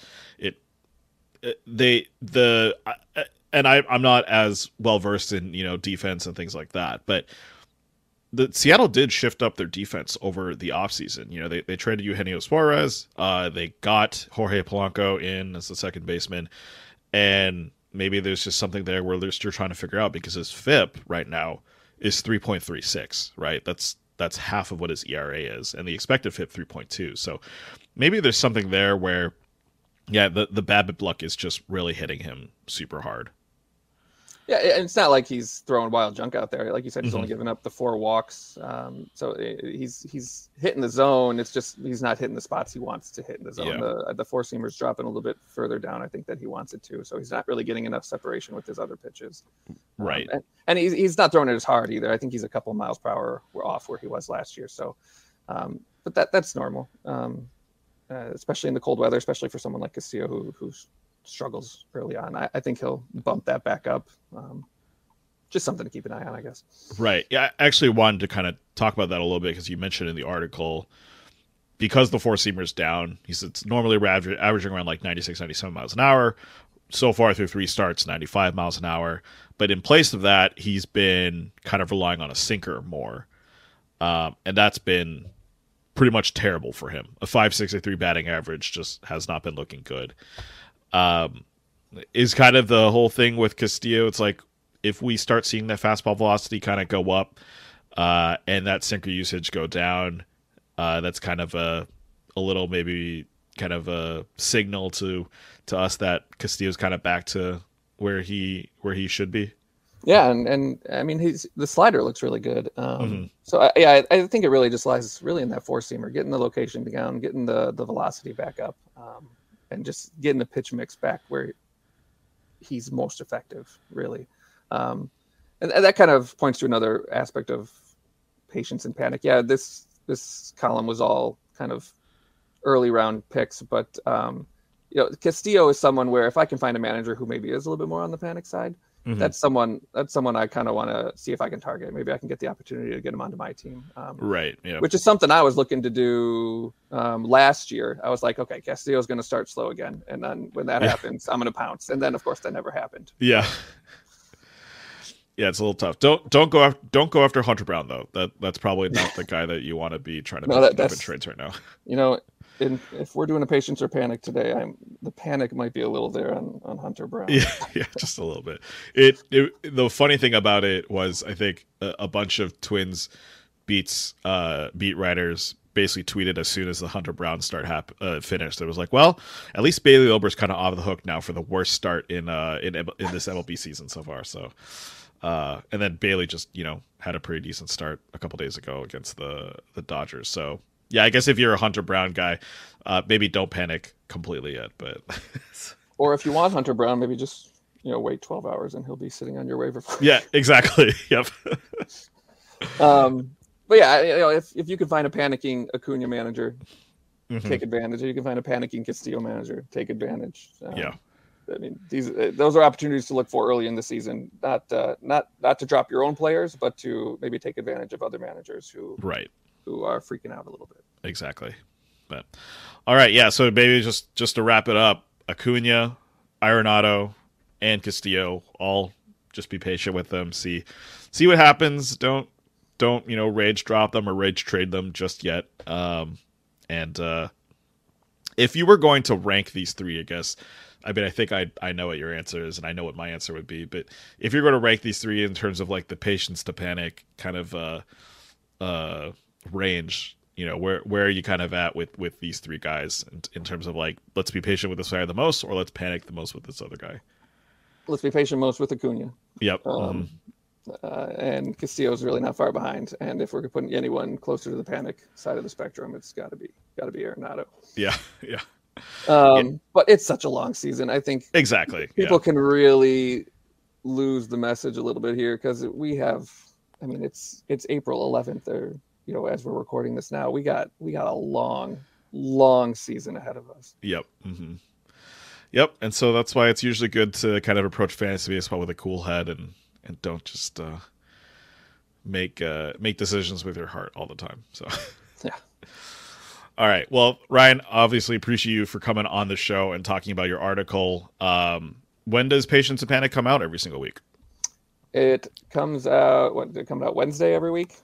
I'm not as well versed in defense and things like that, but the Seattle did shift up their defense over the offseason. They traded Eugenio Suarez, they got Jorge Polanco in as the second baseman, and maybe there's just something there where they're still trying to figure out because his FIP right now is 3.36, right? That's half of what his ERA is, and the expected FIP 3.2. So maybe there's something there where, yeah, the BABIP luck is just really hitting him super hard. Yeah, and it's not like he's throwing wild junk out there. Like you said, he's only given up the 4 walks. So he's hitting the zone. It's just he's not hitting the spots he wants to hit in the zone. Yeah. The 4-seamer's dropping a little bit further down, I think, that he wants it to. So he's not really getting enough separation with his other pitches. Right. And he's not throwing it as hard either. I think he's a couple miles per hour off where he was last year. So, but that's normal, especially in the cold weather, especially for someone like Castillo who's struggles early on. I think he'll bump that back up. Just something to keep an eye on, I guess. Right. Yeah, I actually wanted to kind of talk about that a little bit because you mentioned in the article, because the 4-seamer's down, it's normally averaging around like 96, 97 miles an hour. So far through 3 starts, 95 miles an hour. But in place of that, he's been kind of relying on a sinker more. And that's been pretty much terrible for him. A 5.63 batting average just has not been looking good. Is kind of the whole thing with Castillo. It's like if we start seeing that fastball velocity kind of go up and that sinker usage go down, that's kind of a little maybe kind of a signal to us that Castillo's kind of back to where he should be. Yeah, and I mean the slider looks really good. So I think it really just lies really in that 4-seamer, getting the location down, getting the velocity back up. And just getting the pitch mix back where he's most effective, really. And that kind of points to another aspect of patience and panic. Yeah, this column was all kind of early round picks, but Castillo is someone where if I can find a manager who maybe is a little bit more on the panic side, that's someone I kind of want to see if I can target. Maybe I can get the opportunity to get him onto my team. Right. Yeah. Which is something I was looking to do last year. I was like, okay, Castillo's going to start slow again, and then when that happens, I'm going to pounce. And then, of course, that never happened. Yeah. Yeah, it's a little tough. Don't go after Hunter Brown though. That's probably not the guy that you want to be trying to pick up in trades right now. If we're doing a patience or panic today, the panic might be a little there on Hunter Brown. Yeah, just a little bit. The funny thing about it was I think a bunch of Twins beat writers basically tweeted as soon as the Hunter Brown start finished. It was like, well, at least Bailey Ober's kind of off the hook now for the worst start in this MLB season so far. So. And then Bailey just, had a pretty decent start a couple days ago against the Dodgers. So, yeah, I guess if you're a Hunter Brown guy, maybe don't panic completely yet. But or if you want Hunter Brown, maybe just, wait 12 hours and he'll be sitting on your waiver. Yeah, exactly. Yep. But yeah, if you can find a panicking Acuna manager, take advantage. Or you can find a panicking Castillo manager, take advantage. Yeah. I mean, those are opportunities to look for early in the season, not to drop your own players, but to maybe take advantage of other managers who are freaking out a little bit. Exactly. But all right, yeah. So maybe just to wrap it up, Acuna, Arenado, and Castillo, all just be patient with them. See what happens. Don't rage drop them or rage trade them just yet. And if you were going to rank these three, I guess. I mean, I think I know what your answer is, and I know what my answer would be. But if you're going to rank these three in terms of like the patience to panic kind of range, where are you kind of at with these three guys in terms of like, let's be patient with this guy the most, or let's panic the most with this other guy? Let's be patient most with Acuna. Yep. And Castillo's really not far behind. And if we're putting anyone closer to the panic side of the spectrum, it's got to be Arenado. Yeah. Yeah. But it's such a long season. I think exactly people can really lose the message a little bit here because we have. I mean, it's April 11th, or as we're recording this now, we got a long season ahead of us. Yep. Yep. And so that's why it's usually good to kind of approach fantasy baseball with a cool head and don't just make decisions with your heart all the time. So Yeah. all right. Well, Ryan, obviously appreciate you for coming on the show and talking about your article. When does Patience and Panic come out every single week? It comes out. It comes out Wednesday every week.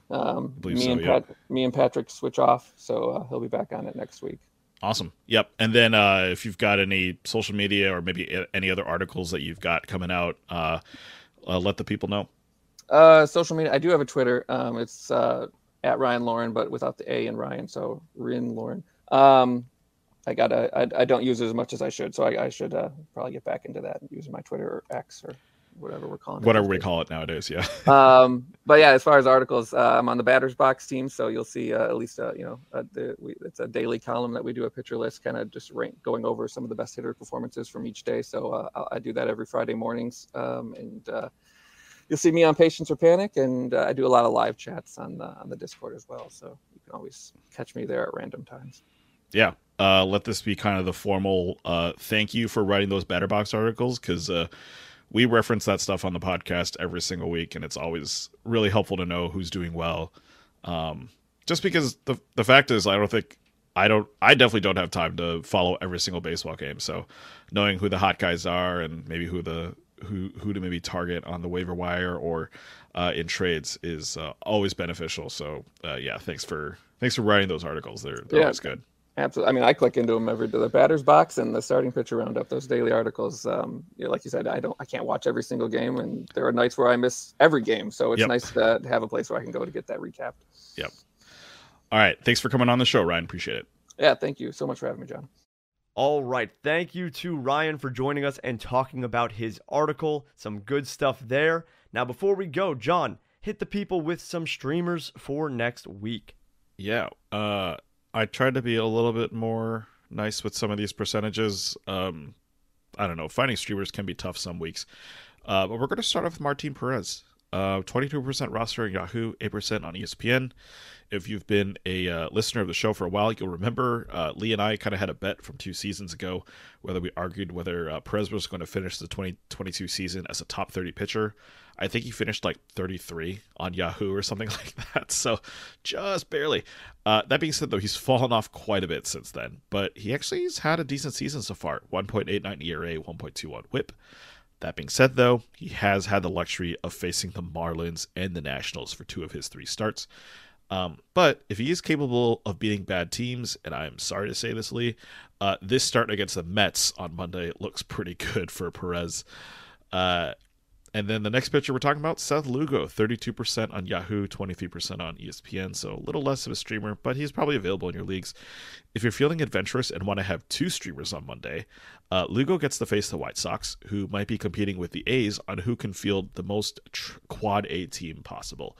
Me and Patrick switch off, so he'll be back on it next week. Awesome. Yep. And then if you've got any social media or maybe any other articles that you've got coming out, let the people know. Social media. I do have a Twitter. It's at Ryan Lauren, but without the A in Ryan, so Rin Lauren. I don't use it as much as I should, so I should probably get back into that and use my Twitter or X or whatever we're calling it. Whatever we call it nowadays, yeah. But yeah, as far as articles, I'm on the Batter's Box team, so you'll see at least it's a daily column that we do, a pitcher list, kind of just going over some of the best hitter performances from each day. So I do that every Friday mornings, and you'll see me on Patience or Panic, and I do a lot of live chats on the Discord as well. So you can always catch me there at random times. Yeah. Let this be kind of the formal thank you for writing those Batter Box articles, because we reference that stuff on the podcast every single week, and it's always really helpful to know who's doing well. Just because the fact is, I definitely don't have time to follow every single baseball game. So knowing who the hot guys are and maybe who to maybe target on the waiver wire or in trades is always beneficial. So yeah, thanks for writing those articles. They're always good. Absolutely. I mean, I click into them every day. The Batter's Box and the Starting Pitcher Roundup, those daily articles. Like you said, I can't watch every single game, and there are nights where I miss every game. So it's nice to have a place where I can go to get that recapped. Yep. All right. Thanks for coming on the show, Ryan. Appreciate it. Yeah. Thank you so much for having me, John. All right. Thank you to Ryan for joining us and talking about his article. Some good stuff there. Now, before we go, John, hit the people with some streamers for next week. Yeah. I tried to be a little bit more nice with some of these percentages. I don't know. Finding streamers can be tough some weeks. But we're going to start off with Martin Perez. 22% roster on Yahoo, 8% on ESPN. If you've been a listener of the show for a while, you'll remember Lee and I kind of had a bet from 2 seasons ago whether we argued whether Perez was going to finish the 2022 season as a top 30 pitcher. I think he finished like 33 on Yahoo or something like that, so just barely. That being said, though, he's fallen off quite a bit since then, but he actually has had a decent season so far. 1.89 ERA, 1.21 WHIP. That being said, though, he has had the luxury of facing the Marlins and the Nationals for 2 of his 3 starts. But if he is capable of beating bad teams, and I'm sorry to say this, Lee, this start against the Mets on Monday looks pretty good for Perez. And then the next pitcher we're talking about, Seth Lugo, 32% on Yahoo, 23% on ESPN, so a little less of a streamer, but he's probably available in your leagues. If you're feeling adventurous and want to have 2 streamers on Monday, Lugo gets to face the White Sox, who might be competing with the A's on who can field the most quad A team possible.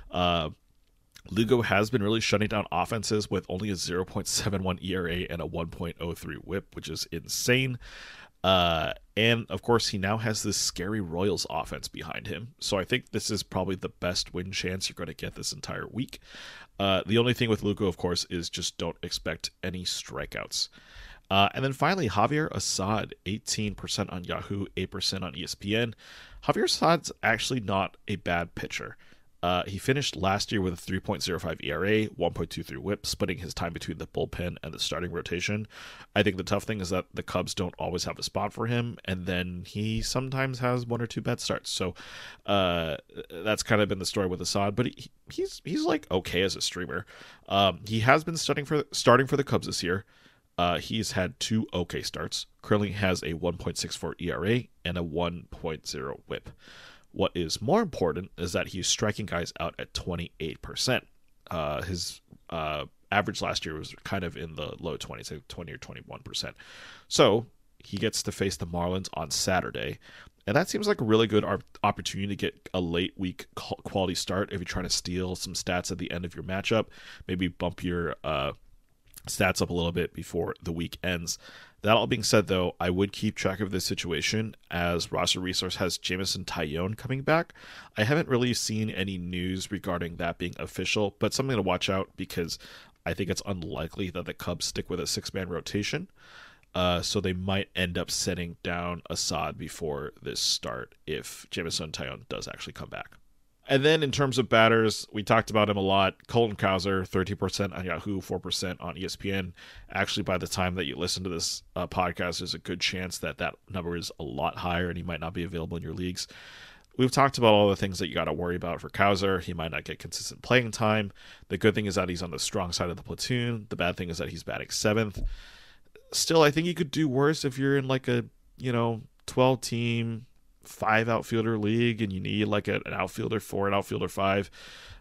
Lugo has been really shutting down offenses with only a 0.71 ERA and a 1.03 WHIP, which is insane. And of course, he now has this scary Royals offense behind him. So I think this is probably the best win chance you're going to get this entire week. The only thing with Lugo, of course, is just don't expect any strikeouts. And then finally, Javier Assad, 18% on Yahoo, 8% on ESPN. Javier Assad's actually not a bad pitcher. He finished last year with a 3.05 ERA, 1.23 WHIP, splitting his time between the bullpen and the starting rotation. I think the tough thing is that the Cubs don't always have a spot for him, and then he sometimes has 1 or 2 bad starts. So that's kind of been the story with Assad, but he's like okay as a streamer. He has been starting for the Cubs this year. He's had 2 okay starts. Currently has a 1.64 ERA and a 1.0 WHIP. What is more important is that he's striking guys out at 28%. His average last year was kind of in the low 20s, like 20 or 21%. So he gets to face the Marlins on Saturday. And that seems like a really good opportunity to get a late week quality start if you're trying to steal some stats at the end of your matchup. Maybe bump your stats up a little bit before the week ends. That all being said, though, I would keep track of this situation as Roster Resource has Jameson Taillon coming back. I haven't really seen any news regarding that being official, but something to watch out because I think it's unlikely that the Cubs stick with a 6-man rotation. So they might end up setting down Assad before this start if Jameson Taillon does actually come back. And then in terms of batters, we talked about him a lot. Colton Cowser, 13% on Yahoo, 4% on ESPN. Actually, by the time that you listen to this podcast, there's a good chance that that number is a lot higher and he might not be available in your leagues. We've talked about all the things that you got to worry about for Cowser. He might not get consistent playing time. The good thing is that he's on the strong side of the platoon. The bad thing is that he's batting 7th. Still, I think you could do worse if you're in like a, 12-team, 5 outfielder league and you need like an outfielder 4, an outfielder 5.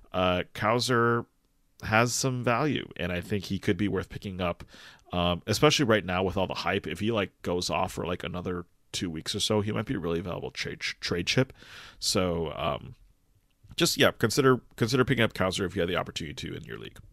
Cowser has some value, and I think he could be worth picking up, especially right now with all the hype. If he like goes off for like another 2 weeks or so, he might be a really valuable trade chip. So consider picking up Cowser if you have the opportunity to in your league.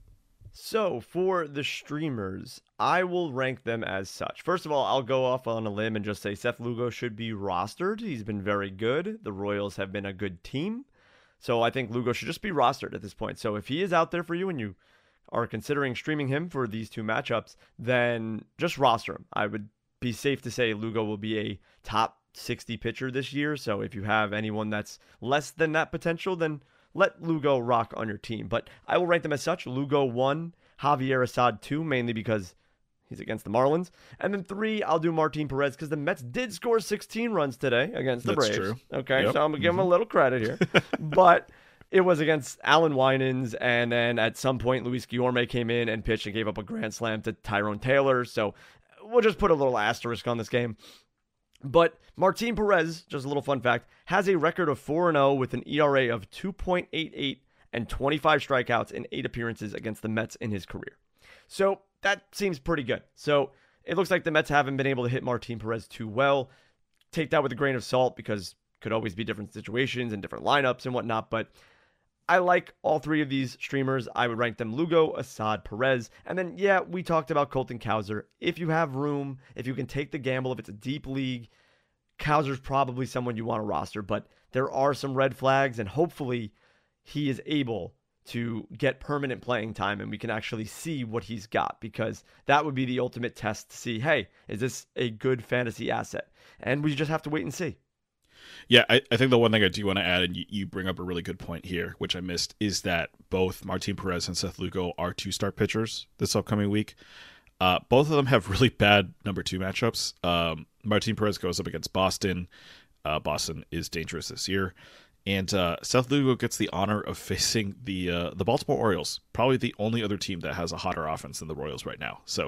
So for the streamers, I will rank them as such. First of all, I'll go off on a limb and just say Seth Lugo should be rostered. He's been very good. The Royals have been a good team. So I think Lugo should just be rostered at this point. So if he is out there for you and you are considering streaming him for these 2 matchups, then just roster him. I would be safe to say Lugo will be a top 60 pitcher this year. So if you have anyone that's less than that potential, then let Lugo rock on your team. But I will rank them as such. Lugo 1, Javier Assad 2, mainly because he's against the Marlins. And then 3, I'll do Martin Perez because the Mets did score 16 runs today against the Braves. That's true. Okay, Yep. so I'm going to give him a little credit here. But it was against Alan Winans, and then at some point Luis Guillorme came in and pitched and gave up a grand slam to Tyrone Taylor. So we'll just put a little asterisk on this game. But Martin Perez, just a little fun fact, has a record of 4-0 with an ERA of 2.88 and 25 strikeouts in 8 appearances against the Mets in his career. So that seems pretty good. So it looks like the Mets haven't been able to hit Martin Perez too well. Take that with a grain of salt because could always be different situations and different lineups and whatnot. But I like all 3 of these streamers. I would rank them Lugo, Assad, Perez. And then, we talked about Colton Cowser. If you have room, if you can take the gamble, if it's a deep league, Cowser's probably someone you want to roster. But there are some red flags, and hopefully he is able to get permanent playing time and we can actually see what he's got, because that would be the ultimate test to see, hey, is this a good fantasy asset? And we just have to wait and see. Yeah, I think the one thing I do want to add, and you bring up a really good point here, which I missed, is that both Martin Perez and Seth Lugo are 2-start pitchers this upcoming week. Both of them have really bad number 2 matchups. Martin Perez goes up against Boston. Boston is dangerous this year. And Seth Lugo gets the honor of facing the Baltimore Orioles, probably the only other team that has a hotter offense than the Royals right now. So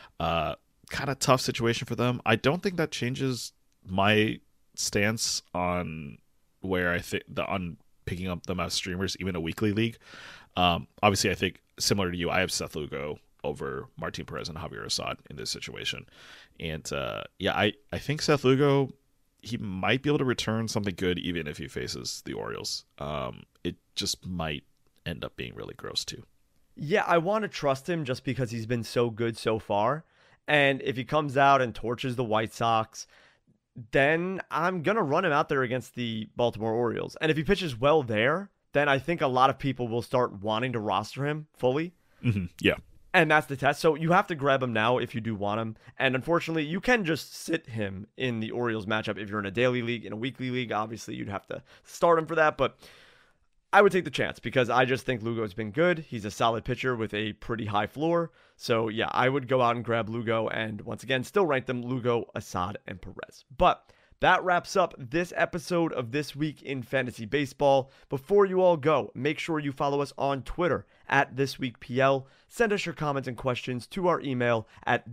kind of tough situation for them. I don't think that changes my stance on where I think on picking up them as streamers, even a weekly league. Obviously, I think similar to you, I have Seth Lugo over Martin Perez and Javier Assad in this situation. And I think Seth Lugo, he might be able to return something good even if he faces the Orioles. It just might end up being really gross too. Yeah, I want to trust him just because he's been so good so far. And if he comes out and torches the White Sox, then I'm going to run him out there against the Baltimore Orioles. And if he pitches well there, then I think a lot of people will start wanting to roster him fully. Mm-hmm. Yeah. And that's the test. So you have to grab him now if you do want him. And unfortunately, you can just sit him in the Orioles matchup if you're in a daily league. In a weekly league, obviously, you'd have to start him for that. But I would take the chance because I just think Lugo's been good. He's a solid pitcher with a pretty high floor. So yeah, I would go out and grab Lugo and once again, still rank them Lugo, Assad, and Perez. But that wraps up this episode of This Week in Fantasy Baseball. Before you all go, make sure you follow us on Twitter at ThisWeekPL. Send us your comments and questions to our email at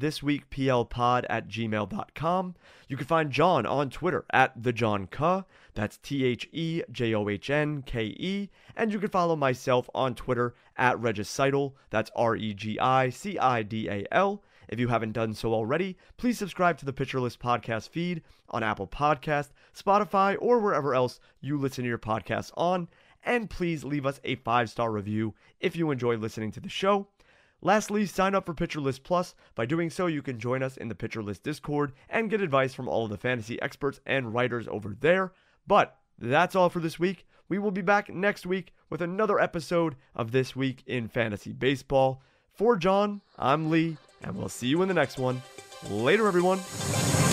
thisweekplpod@gmail.com. You can find John on Twitter at TheJohnK. That's TheJohnKe. And you can follow myself on Twitter at Regicidal. That's REGICIDAL. If you haven't done so already, please subscribe to the Pitcher List podcast feed on Apple Podcast, Spotify, or wherever else you listen to your podcasts on. And please leave us a 5-star review if you enjoy listening to the show. Lastly, sign up for Pitcher List Plus. By doing so, you can join us in the Pitcher List Discord and get advice from all of the fantasy experts and writers over there. But that's all for this week. We will be back next week with another episode of This Week in Fantasy Baseball. For John, I'm Lee, and we'll see you in the next one. Later, everyone.